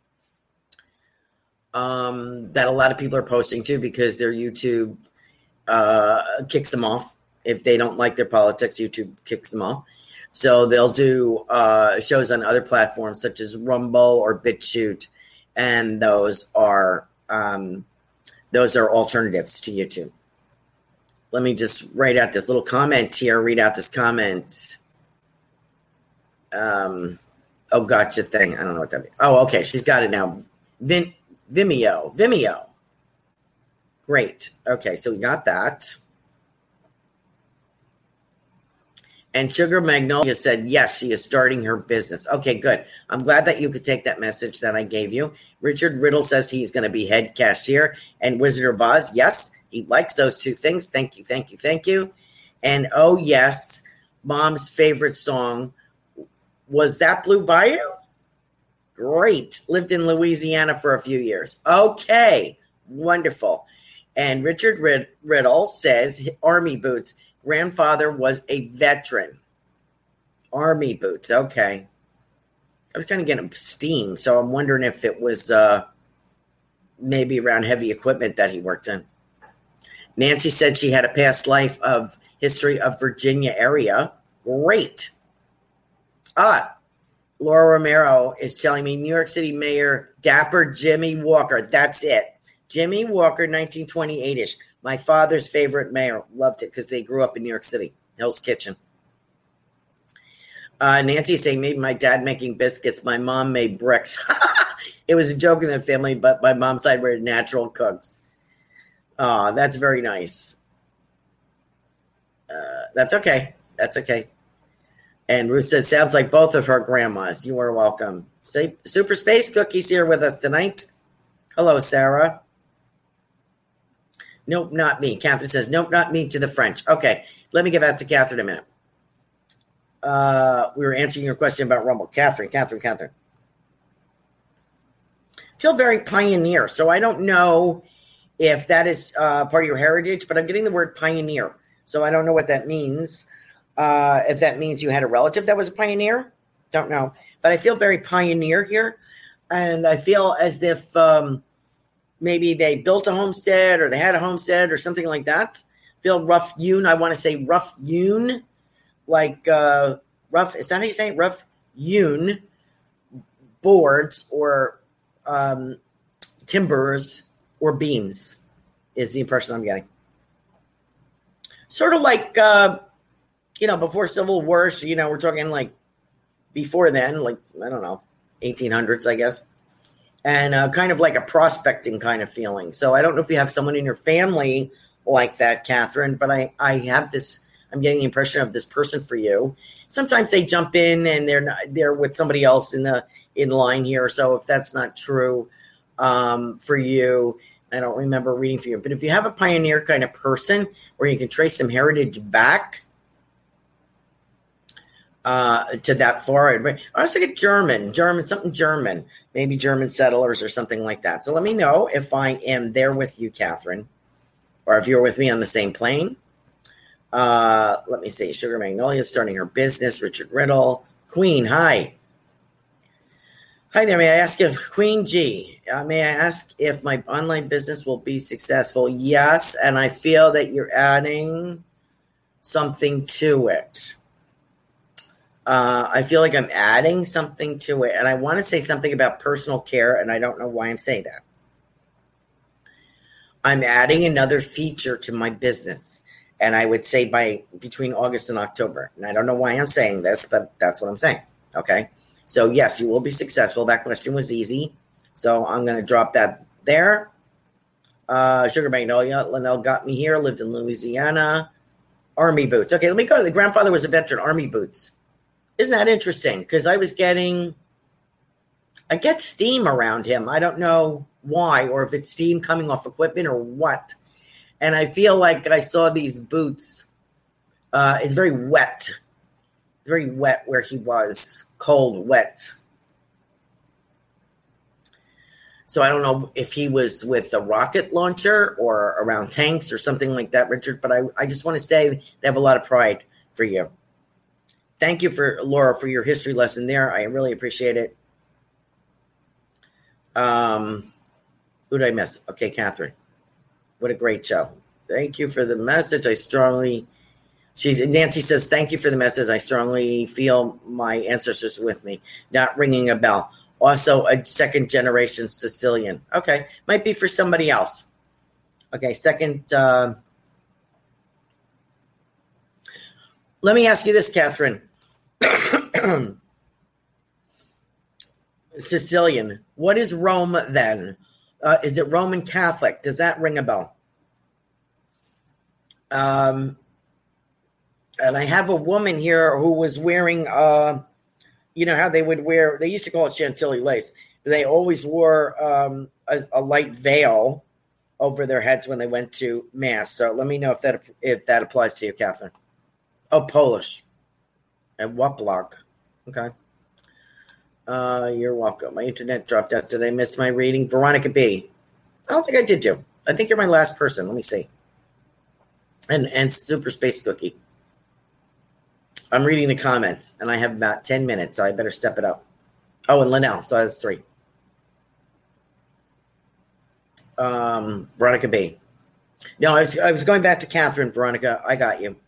um, that a lot of people are posting to because their YouTube uh, kicks them off. If they don't like their politics, YouTube kicks them off. So they'll do uh, shows on other platforms such as Rumble or BitChute, and those are um, those are alternatives to YouTube. Let me just write out this little comment here. Read out this comment. Um, oh, gotcha thing. I don't know what that means. Oh, okay. She's got it now. Vim, Vimeo. Vimeo. Great. Okay, so we got that. And Sugar Magnolia said, yes, she is starting her business. Okay, good. I'm glad that you could take that message that I gave you. Richard Riddle says he's going to be head cashier. And Wizard of Oz, yes, he likes those two things. Thank you, thank you, thank you. And oh, yes, Mom's favorite song, was that Blue Bayou? Great. Lived in Louisiana for a few years. Okay, wonderful. And Richard Rid- Riddle says, Army boots. Grandfather was a veteran. Army boots. Okay. I was kind of getting steam, so I'm wondering if it was uh, maybe around heavy equipment that he worked in. Nancy said she had a past life of history of Virginia area. Great. Ah, Laura Romero is telling me New York City Mayor Dapper Jimmy Walker. That's it. Jimmy Walker, nineteen twenty-eight-ish. My father's favorite mayor. Loved it because they grew up in New York City. Hell's Kitchen. Uh, Nancy is saying maybe my dad making biscuits. My mom made bricks. It was a joke in the family, but my mom's side were natural cooks. Oh, that's very nice. Uh, that's okay. That's okay. And Ruth said, sounds like both of her grandmas. You are welcome. Say, Super Space Cookies here with us tonight. Hello, Sarah. Nope, not me. Catherine says, nope, not me to the French. Okay, let me get back to Catherine in a minute. Uh, we were answering your question about Rumble. Catherine, Catherine, Catherine. Feel very pioneer. So I don't know if that is uh, part of your heritage, but I'm getting the word pioneer. So I don't know what that means. Uh, if that means you had a relative that was a pioneer, don't know. But I feel very pioneer here. And I feel as if um, maybe they built a homestead or they had a homestead or something like that. Feel rough hewn. I want to say rough hewn. Like uh, rough, is that how you say it? Rough hewn boards or um, timbers or beams is the impression I'm getting. Sort of like, uh, you know, before Civil War, you know, we're talking like before then, like, I don't know, eighteen hundreds, I guess. And uh, kind of like a prospecting kind of feeling. So I don't know if you have someone in your family like that, Catherine, but I, I have this, I'm getting the impression of this person for you. Sometimes they jump in and they're not, they're with somebody else in the in line here. So if that's not true um, for you, I don't remember reading for you. But if you have a pioneer kind of person where you can trace some heritage back uh, to that far, I was thinking German, German, something German, maybe German settlers or something like that. So let me know if I am there with you, Catherine, or if you're with me on the same plane. Uh, let me see. Sugar Magnolia starting her business. Richard Riddle. Queen, hi. Hi there. May I ask if Queen G, uh, may I ask if my online business will be successful? Yes. And I feel that you're adding something to it. Uh, I feel like I'm adding something to it. And I want to say something about personal care. And I don't know why I'm saying that. I'm adding another feature to my business. And I would say by between August and October. And I don't know why I'm saying this, but that's what I'm saying. Okay. So yes, you will be successful. That question was easy. So I'm going to drop that there. Uh, Sugar Magnolia, Linnell got me here. Lived in Louisiana. Army boots. Okay, let me go. The grandfather was a veteran. Army boots. Isn't that interesting? Because I was getting, I get steam around him. I don't know why, or if it's steam coming off equipment or what. And I feel like I saw these boots. Uh, it's very wet. Very wet where he was. Cold, wet. So I don't know if he was with a rocket launcher or around tanks or something like that, Richard. But I, I just want to say they have a lot of pride for you. Thank you, for Laura, for your history lesson there. I really appreciate it. Um, who did I miss? Okay, Catherine. What a great show. Thank you for the message. I strongly, she's Nancy says, thank you for the message. I strongly feel my ancestors with me. Not ringing a bell. Also, a second generation Sicilian. Okay, might be for somebody else. Okay, second. Uh, let me ask you this, Catherine. Sicilian. What is Rome then? Uh, is it Roman Catholic? Does that ring a bell? Um, and I have a woman here who was wearing, uh, you know how they would wear, they used to call it Chantilly lace. They always wore um, a, a light veil over their heads when they went to mass. So let me know if that if that applies to you, Catherine. Oh, Polish. And Waplock. Okay. Uh, you're welcome. My internet dropped out. Did I miss my reading? Veronica B. I don't think I did, you. I think you're my last person. Let me see. And and Super Space Cookie. I'm reading the comments, and I have about ten minutes, so I better step it up. Oh, and Linnell, so that's three. Um, Veronica B. No, I was I was going back to Catherine. Veronica, I got you.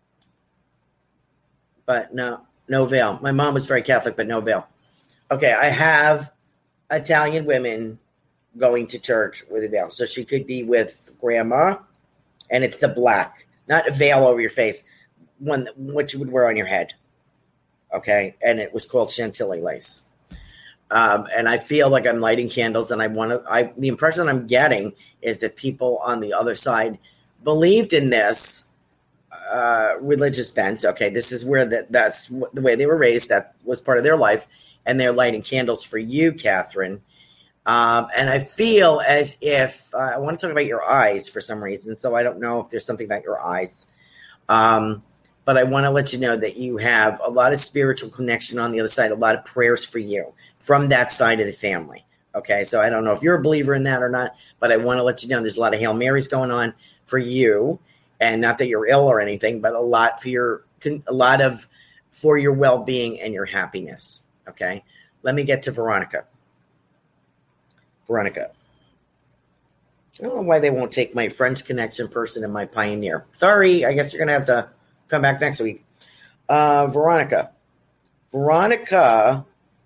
But no, no veil. My mom was very Catholic, but no veil. Okay, I have Italian women going to church with a veil. So she could be with grandma, and it's the black, not a veil over your face, one what you would wear on your head. Okay, and it was called Chantilly lace. Um, and I feel like I'm lighting candles, and I want to. I the impression I'm getting is that people on the other side believed in this uh, religious bent. Okay, this is where that that's the way they were raised. That was part of their life. And they're lighting candles for you, Catherine. Um, and I feel as if uh, I want to talk about your eyes for some reason. So I don't know if there's something about your eyes. Um, but I want to let you know that you have a lot of spiritual connection on the other side, a lot of prayers for you from that side of the family. Okay, so I don't know if you're a believer in that or not, but I want to let you know there's a lot of Hail Marys going on for you. And not that you're ill or anything, but a lot for your, a lot of for your well-being and your happiness. Okay, let me get to Veronica. Veronica. I don't know why they won't take my French Connection person and my Pioneer. Sorry, I guess you're going to have to come back next week. Uh, Veronica. Veronica,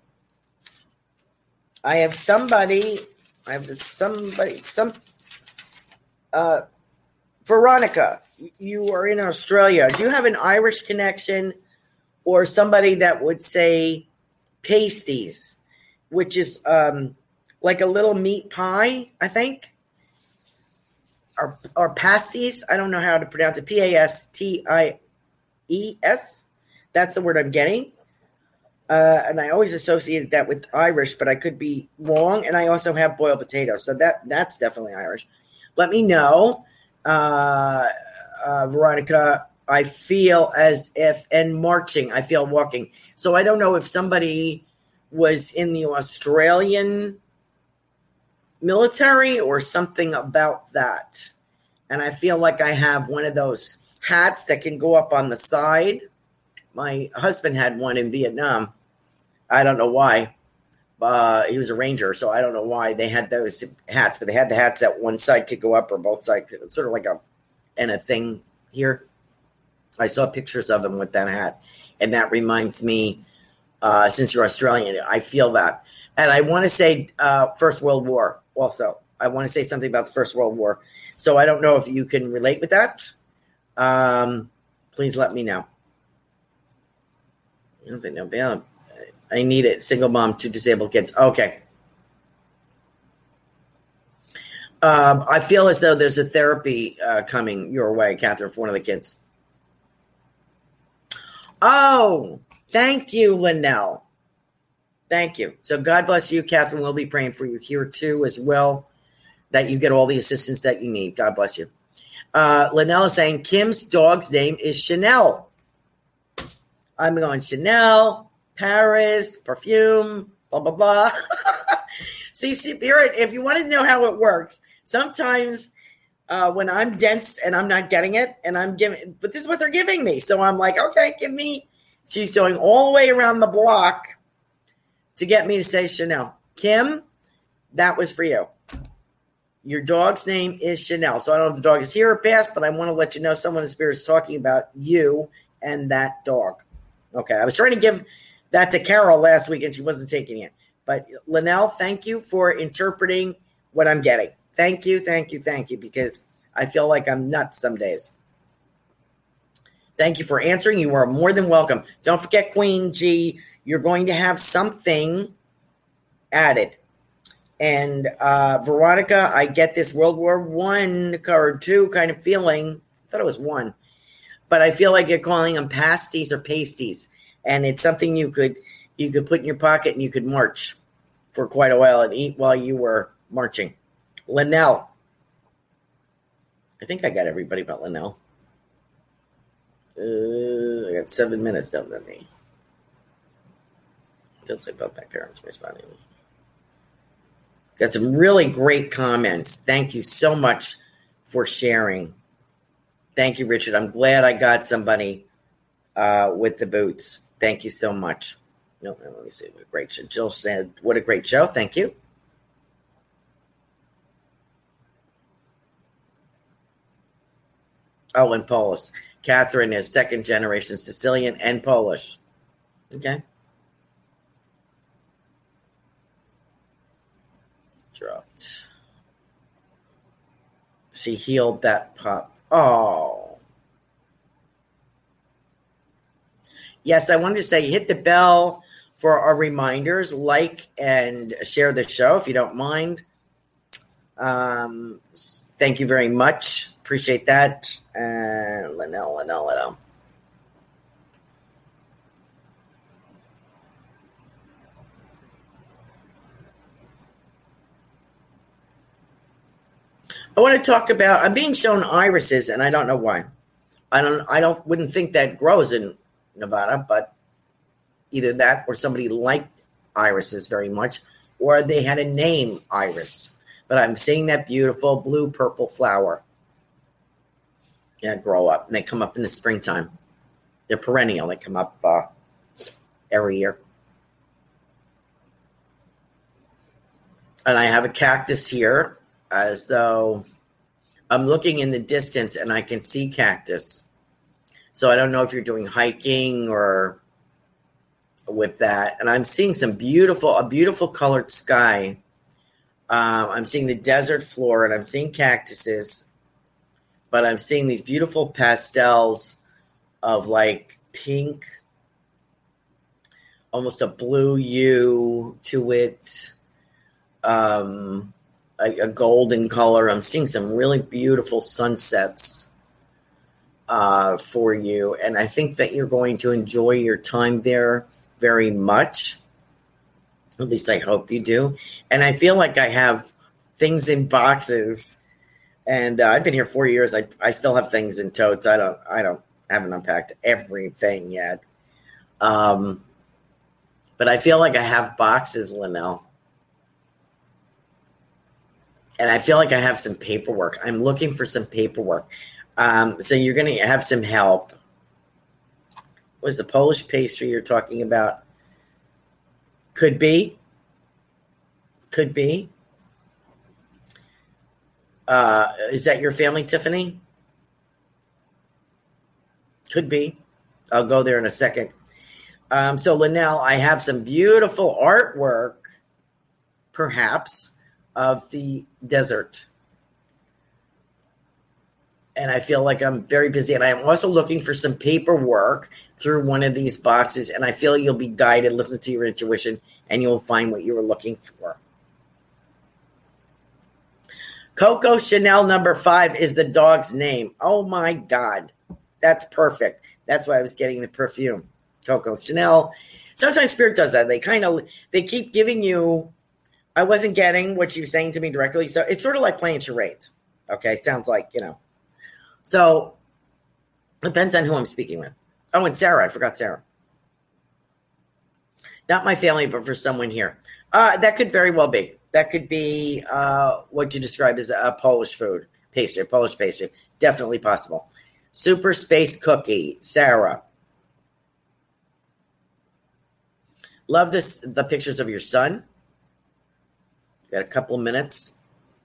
I have somebody, I have somebody, some, uh, Veronica, you are in Australia. Do you have an Irish connection or somebody that would say pasties, which is um, like a little meat pie, I think, or, or pasties. I don't know how to pronounce it. P A S T I E S. That's the word I'm getting. Uh, and I always associated that with Irish, but I could be wrong. And I also have boiled potatoes. So that that's definitely Irish. Let me know, uh, uh, Veronica. I feel as if, and marching, I feel walking. So I don't know if somebody was in the Australian military or something about that. And I feel like I have one of those hats that can go up on the side. My husband had one in Vietnam. I don't know why. Uh, he was a ranger, so I don't know why they had those hats, but they had the hats that one side could go up or both sides. It's sort of like a, and a thing here. I saw pictures of him with that hat, and that reminds me, uh, since you're Australian, I feel that. And I want to say uh, First World War also. I want to say something about the First World War. So I don't know if you can relate with that. Um, please let me know. I don't think no, I need it. Single mom, two disabled kids. Okay. Um, I feel as though there's a therapy uh, coming your way, Catherine, for one of the kids. Oh, Thank you, Linnell. Thank you. So God bless you, Catherine. We'll be praying for you here too as well, that you get all the assistance that you need. God bless you. Uh, Linnell is saying Kim's dog's name is Chanel. I'm going Chanel, Paris, perfume, blah, blah, blah. See, Spirit, if you want to know how it works, sometimes uh, when I'm dense and I'm not getting it, and I'm giving, but this is what they're giving me. So I'm like, okay, give me. She's going all the way around the block to get me to say Chanel. Kim, that was for you. Your dog's name is Chanel. So I don't know if the dog is here or past, but I want to let you know someone in Spirit is talking about you and that dog. Okay, I was trying to give that to Carol last week, and she wasn't taking it. But Linnell, thank you for interpreting what I'm getting. Thank you, thank you, thank you, because I feel like I'm nuts some days. Thank you for answering. You are more than welcome. Don't forget, Queen G, you're going to have something added. And uh, Veronica, I get this World War One or two kind of feeling. I thought it was one. But I feel like you're calling them pasties or pasties. And it's something you could you could put in your pocket and you could march for quite a while and eat while you were marching. Linnell. I think I got everybody but Linnell. Uh, I got seven minutes down to me. Feels like both my parents responding. Got some really great comments. Thank you so much for sharing. Thank you, Richard. I'm glad I got somebody uh, with the boots. Thank you so much. No, no, let me see. What a great show. Jill said, what a great show. Thank you. Oh, and Polish. Catherine is second generation Sicilian and Polish. Okay. Dropped. She healed that pup. Oh. Yes, I wanted to say hit the bell for our reminders, like and share the show if you don't mind. Um, thank you very much. Appreciate that. And uh, Linnell, Linnell, Linnell. I want to talk about, I'm being shown irises, and I don't know why. I don't, I don't, wouldn't think that grows in Nevada, but either that or somebody liked irises very much, or they had a name Iris. But I'm seeing that beautiful blue purple flower. Yeah, grow up, and they come up in the springtime. They're perennial. They come up uh, every year. And I have a cactus here, as though I'm looking in the distance and I can see cactus. So I don't know if you're doing hiking or with that. And I'm seeing some beautiful, a beautiful colored sky. Um, I'm seeing the desert floor and I'm seeing cactuses. But I'm seeing these beautiful pastels of like pink, almost a blue hue to it, um, a, a golden color. I'm seeing some really beautiful sunsets uh, for you. And I think that you're going to enjoy your time there very much. At least I hope you do. And I feel like I have things in boxes. And uh, I've been here four years. I I still have things in totes. I don't I don't haven't unpacked everything yet. Um, but I feel like I have boxes, Linnell. And I feel like I have some paperwork. I'm looking for some paperwork. Um, so you're going to have some help. What is the Polish pastry you're talking about? Could be. Could be. Uh, is that your family, Tiffany? Could be. I'll go there in a second. Um, so, Linnell, I have some beautiful artwork, perhaps, of the desert. And I feel like I'm very busy. And I'm also looking for some paperwork through one of these boxes. And I feel you'll be guided, listen to your intuition, and you'll find what you were looking for. Coco Chanel number five is the dog's name. Oh, my God. That's perfect. That's why I was getting the perfume. Coco Chanel. Sometimes Spirit does that. They kind of, they keep giving you, I wasn't getting what you're saying to me directly. So it's sort of like playing charades. Okay. Sounds like, you know. So depends on who I'm speaking with. Oh, and Sarah. I forgot Sarah. Not my family, but for someone here. Uh, that could very well be. That could be uh, what you describe as a Polish food, pastry, Polish pastry. Definitely possible. Super Space Cookie, Sarah. Love this. The pictures of your son. Got a couple of minutes.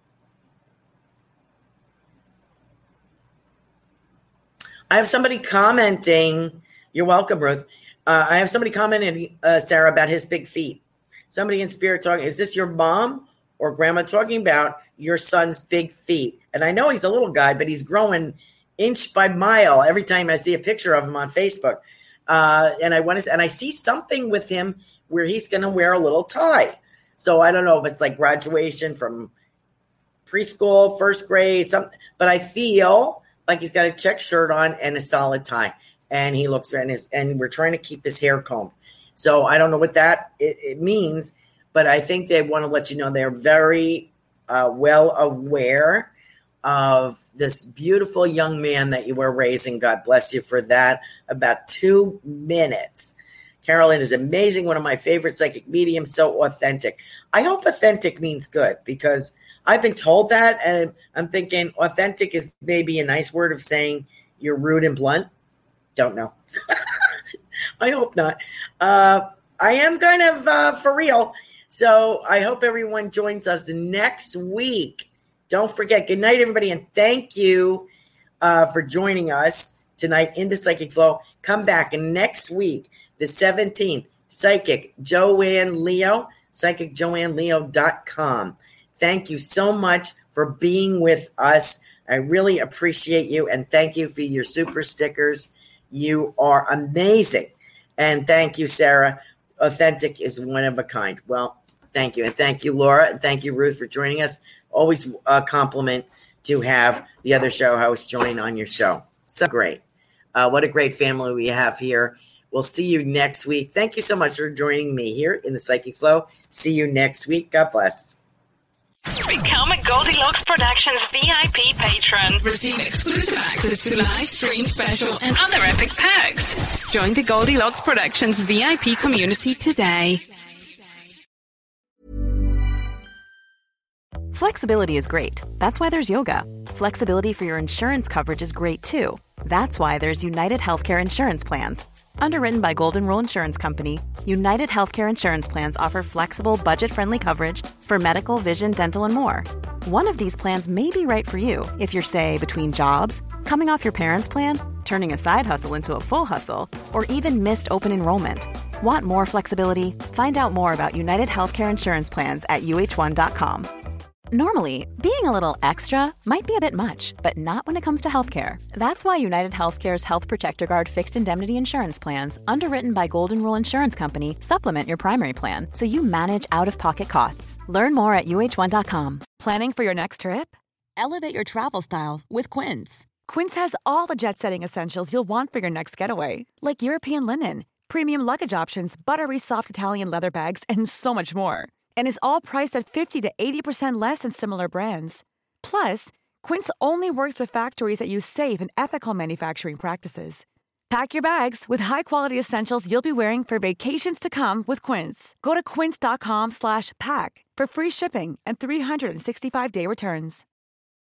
I have somebody commenting. You're welcome, Ruth. Uh, I have somebody commenting, uh, Sarah, about his big feet. Somebody in Spirit talking. Is this your mom or grandma talking about your son's big feet? And I know he's a little guy, but he's growing inch by mile every time I see a picture of him on Facebook. Uh, and I want to, and I see something with him where he's going to wear a little tie. So I don't know if it's like graduation from preschool, first grade, something. But I feel like he's got a check shirt on and a solid tie. And he looks and his, and we're trying to keep his hair combed. So I don't know what that it, it means, but I think they want to let you know they're very uh, well aware of this beautiful young man that you were raising. God bless you for that. About two minutes. Carolyn is amazing. One of my favorite psychic mediums. So authentic. I hope authentic means good because I've been told that. And I'm thinking authentic is maybe a nice word of saying you're rude and blunt. Don't know. I hope not. Uh, I am kind of uh, for real. So I hope everyone joins us next week. Don't forget. Good night, everybody. And thank you uh, for joining us tonight in the Psychic Flow. Come back next week, the seventeenth, Psychic Joanne Leo, psychic joanne leo dot com. Thank you so much for being with us. I really appreciate you. And thank you for your super stickers. You are amazing. And thank you, Sarah. Authentic is one of a kind. Well, thank you. And thank you, Laura. And thank you, Ruth, for joining us. Always a compliment to have the other show hosts join on your show. So great. Uh, what a great family we have here. We'll see you next week. Thank you so much for joining me here in the Psychic Flow. See you next week. God bless. Become a Goldilocks Productions V I P patron. Receive exclusive access to live stream special and other epic perks. Join the Goldilocks Productions V I P community today. Flexibility is great. That's why there's yoga. Flexibility for your insurance coverage is great too. That's why there's United Healthcare Insurance Plans. Underwritten by Golden Rule Insurance Company, United Healthcare Insurance Plans offer flexible, budget-friendly coverage for medical, vision, dental, and more. One of these plans may be right for you if you're, say, between jobs, coming off your parents' plan, turning a side hustle into a full hustle, or even missed open enrollment. Want more flexibility? Find out more about United Healthcare Insurance Plans at U H one dot com. Normally, being a little extra might be a bit much, but not when it comes to healthcare. That's why United Healthcare's Health Protector Guard fixed indemnity insurance plans, underwritten by Golden Rule Insurance Company, supplement your primary plan so you manage out-of-pocket costs. Learn more at U H one dot com. Planning for your next trip? Elevate your travel style with Quince. Quince has all the jet-setting essentials you'll want for your next getaway, like European linen, premium luggage options, buttery soft Italian leather bags, and so much more. And is all priced at fifty to eighty percent less than similar brands. Plus, Quince only works with factories that use safe and ethical manufacturing practices. Pack your bags with high-quality essentials you'll be wearing for vacations to come with Quince. Go to quince dot com slash pack for free shipping and three sixty-five day returns.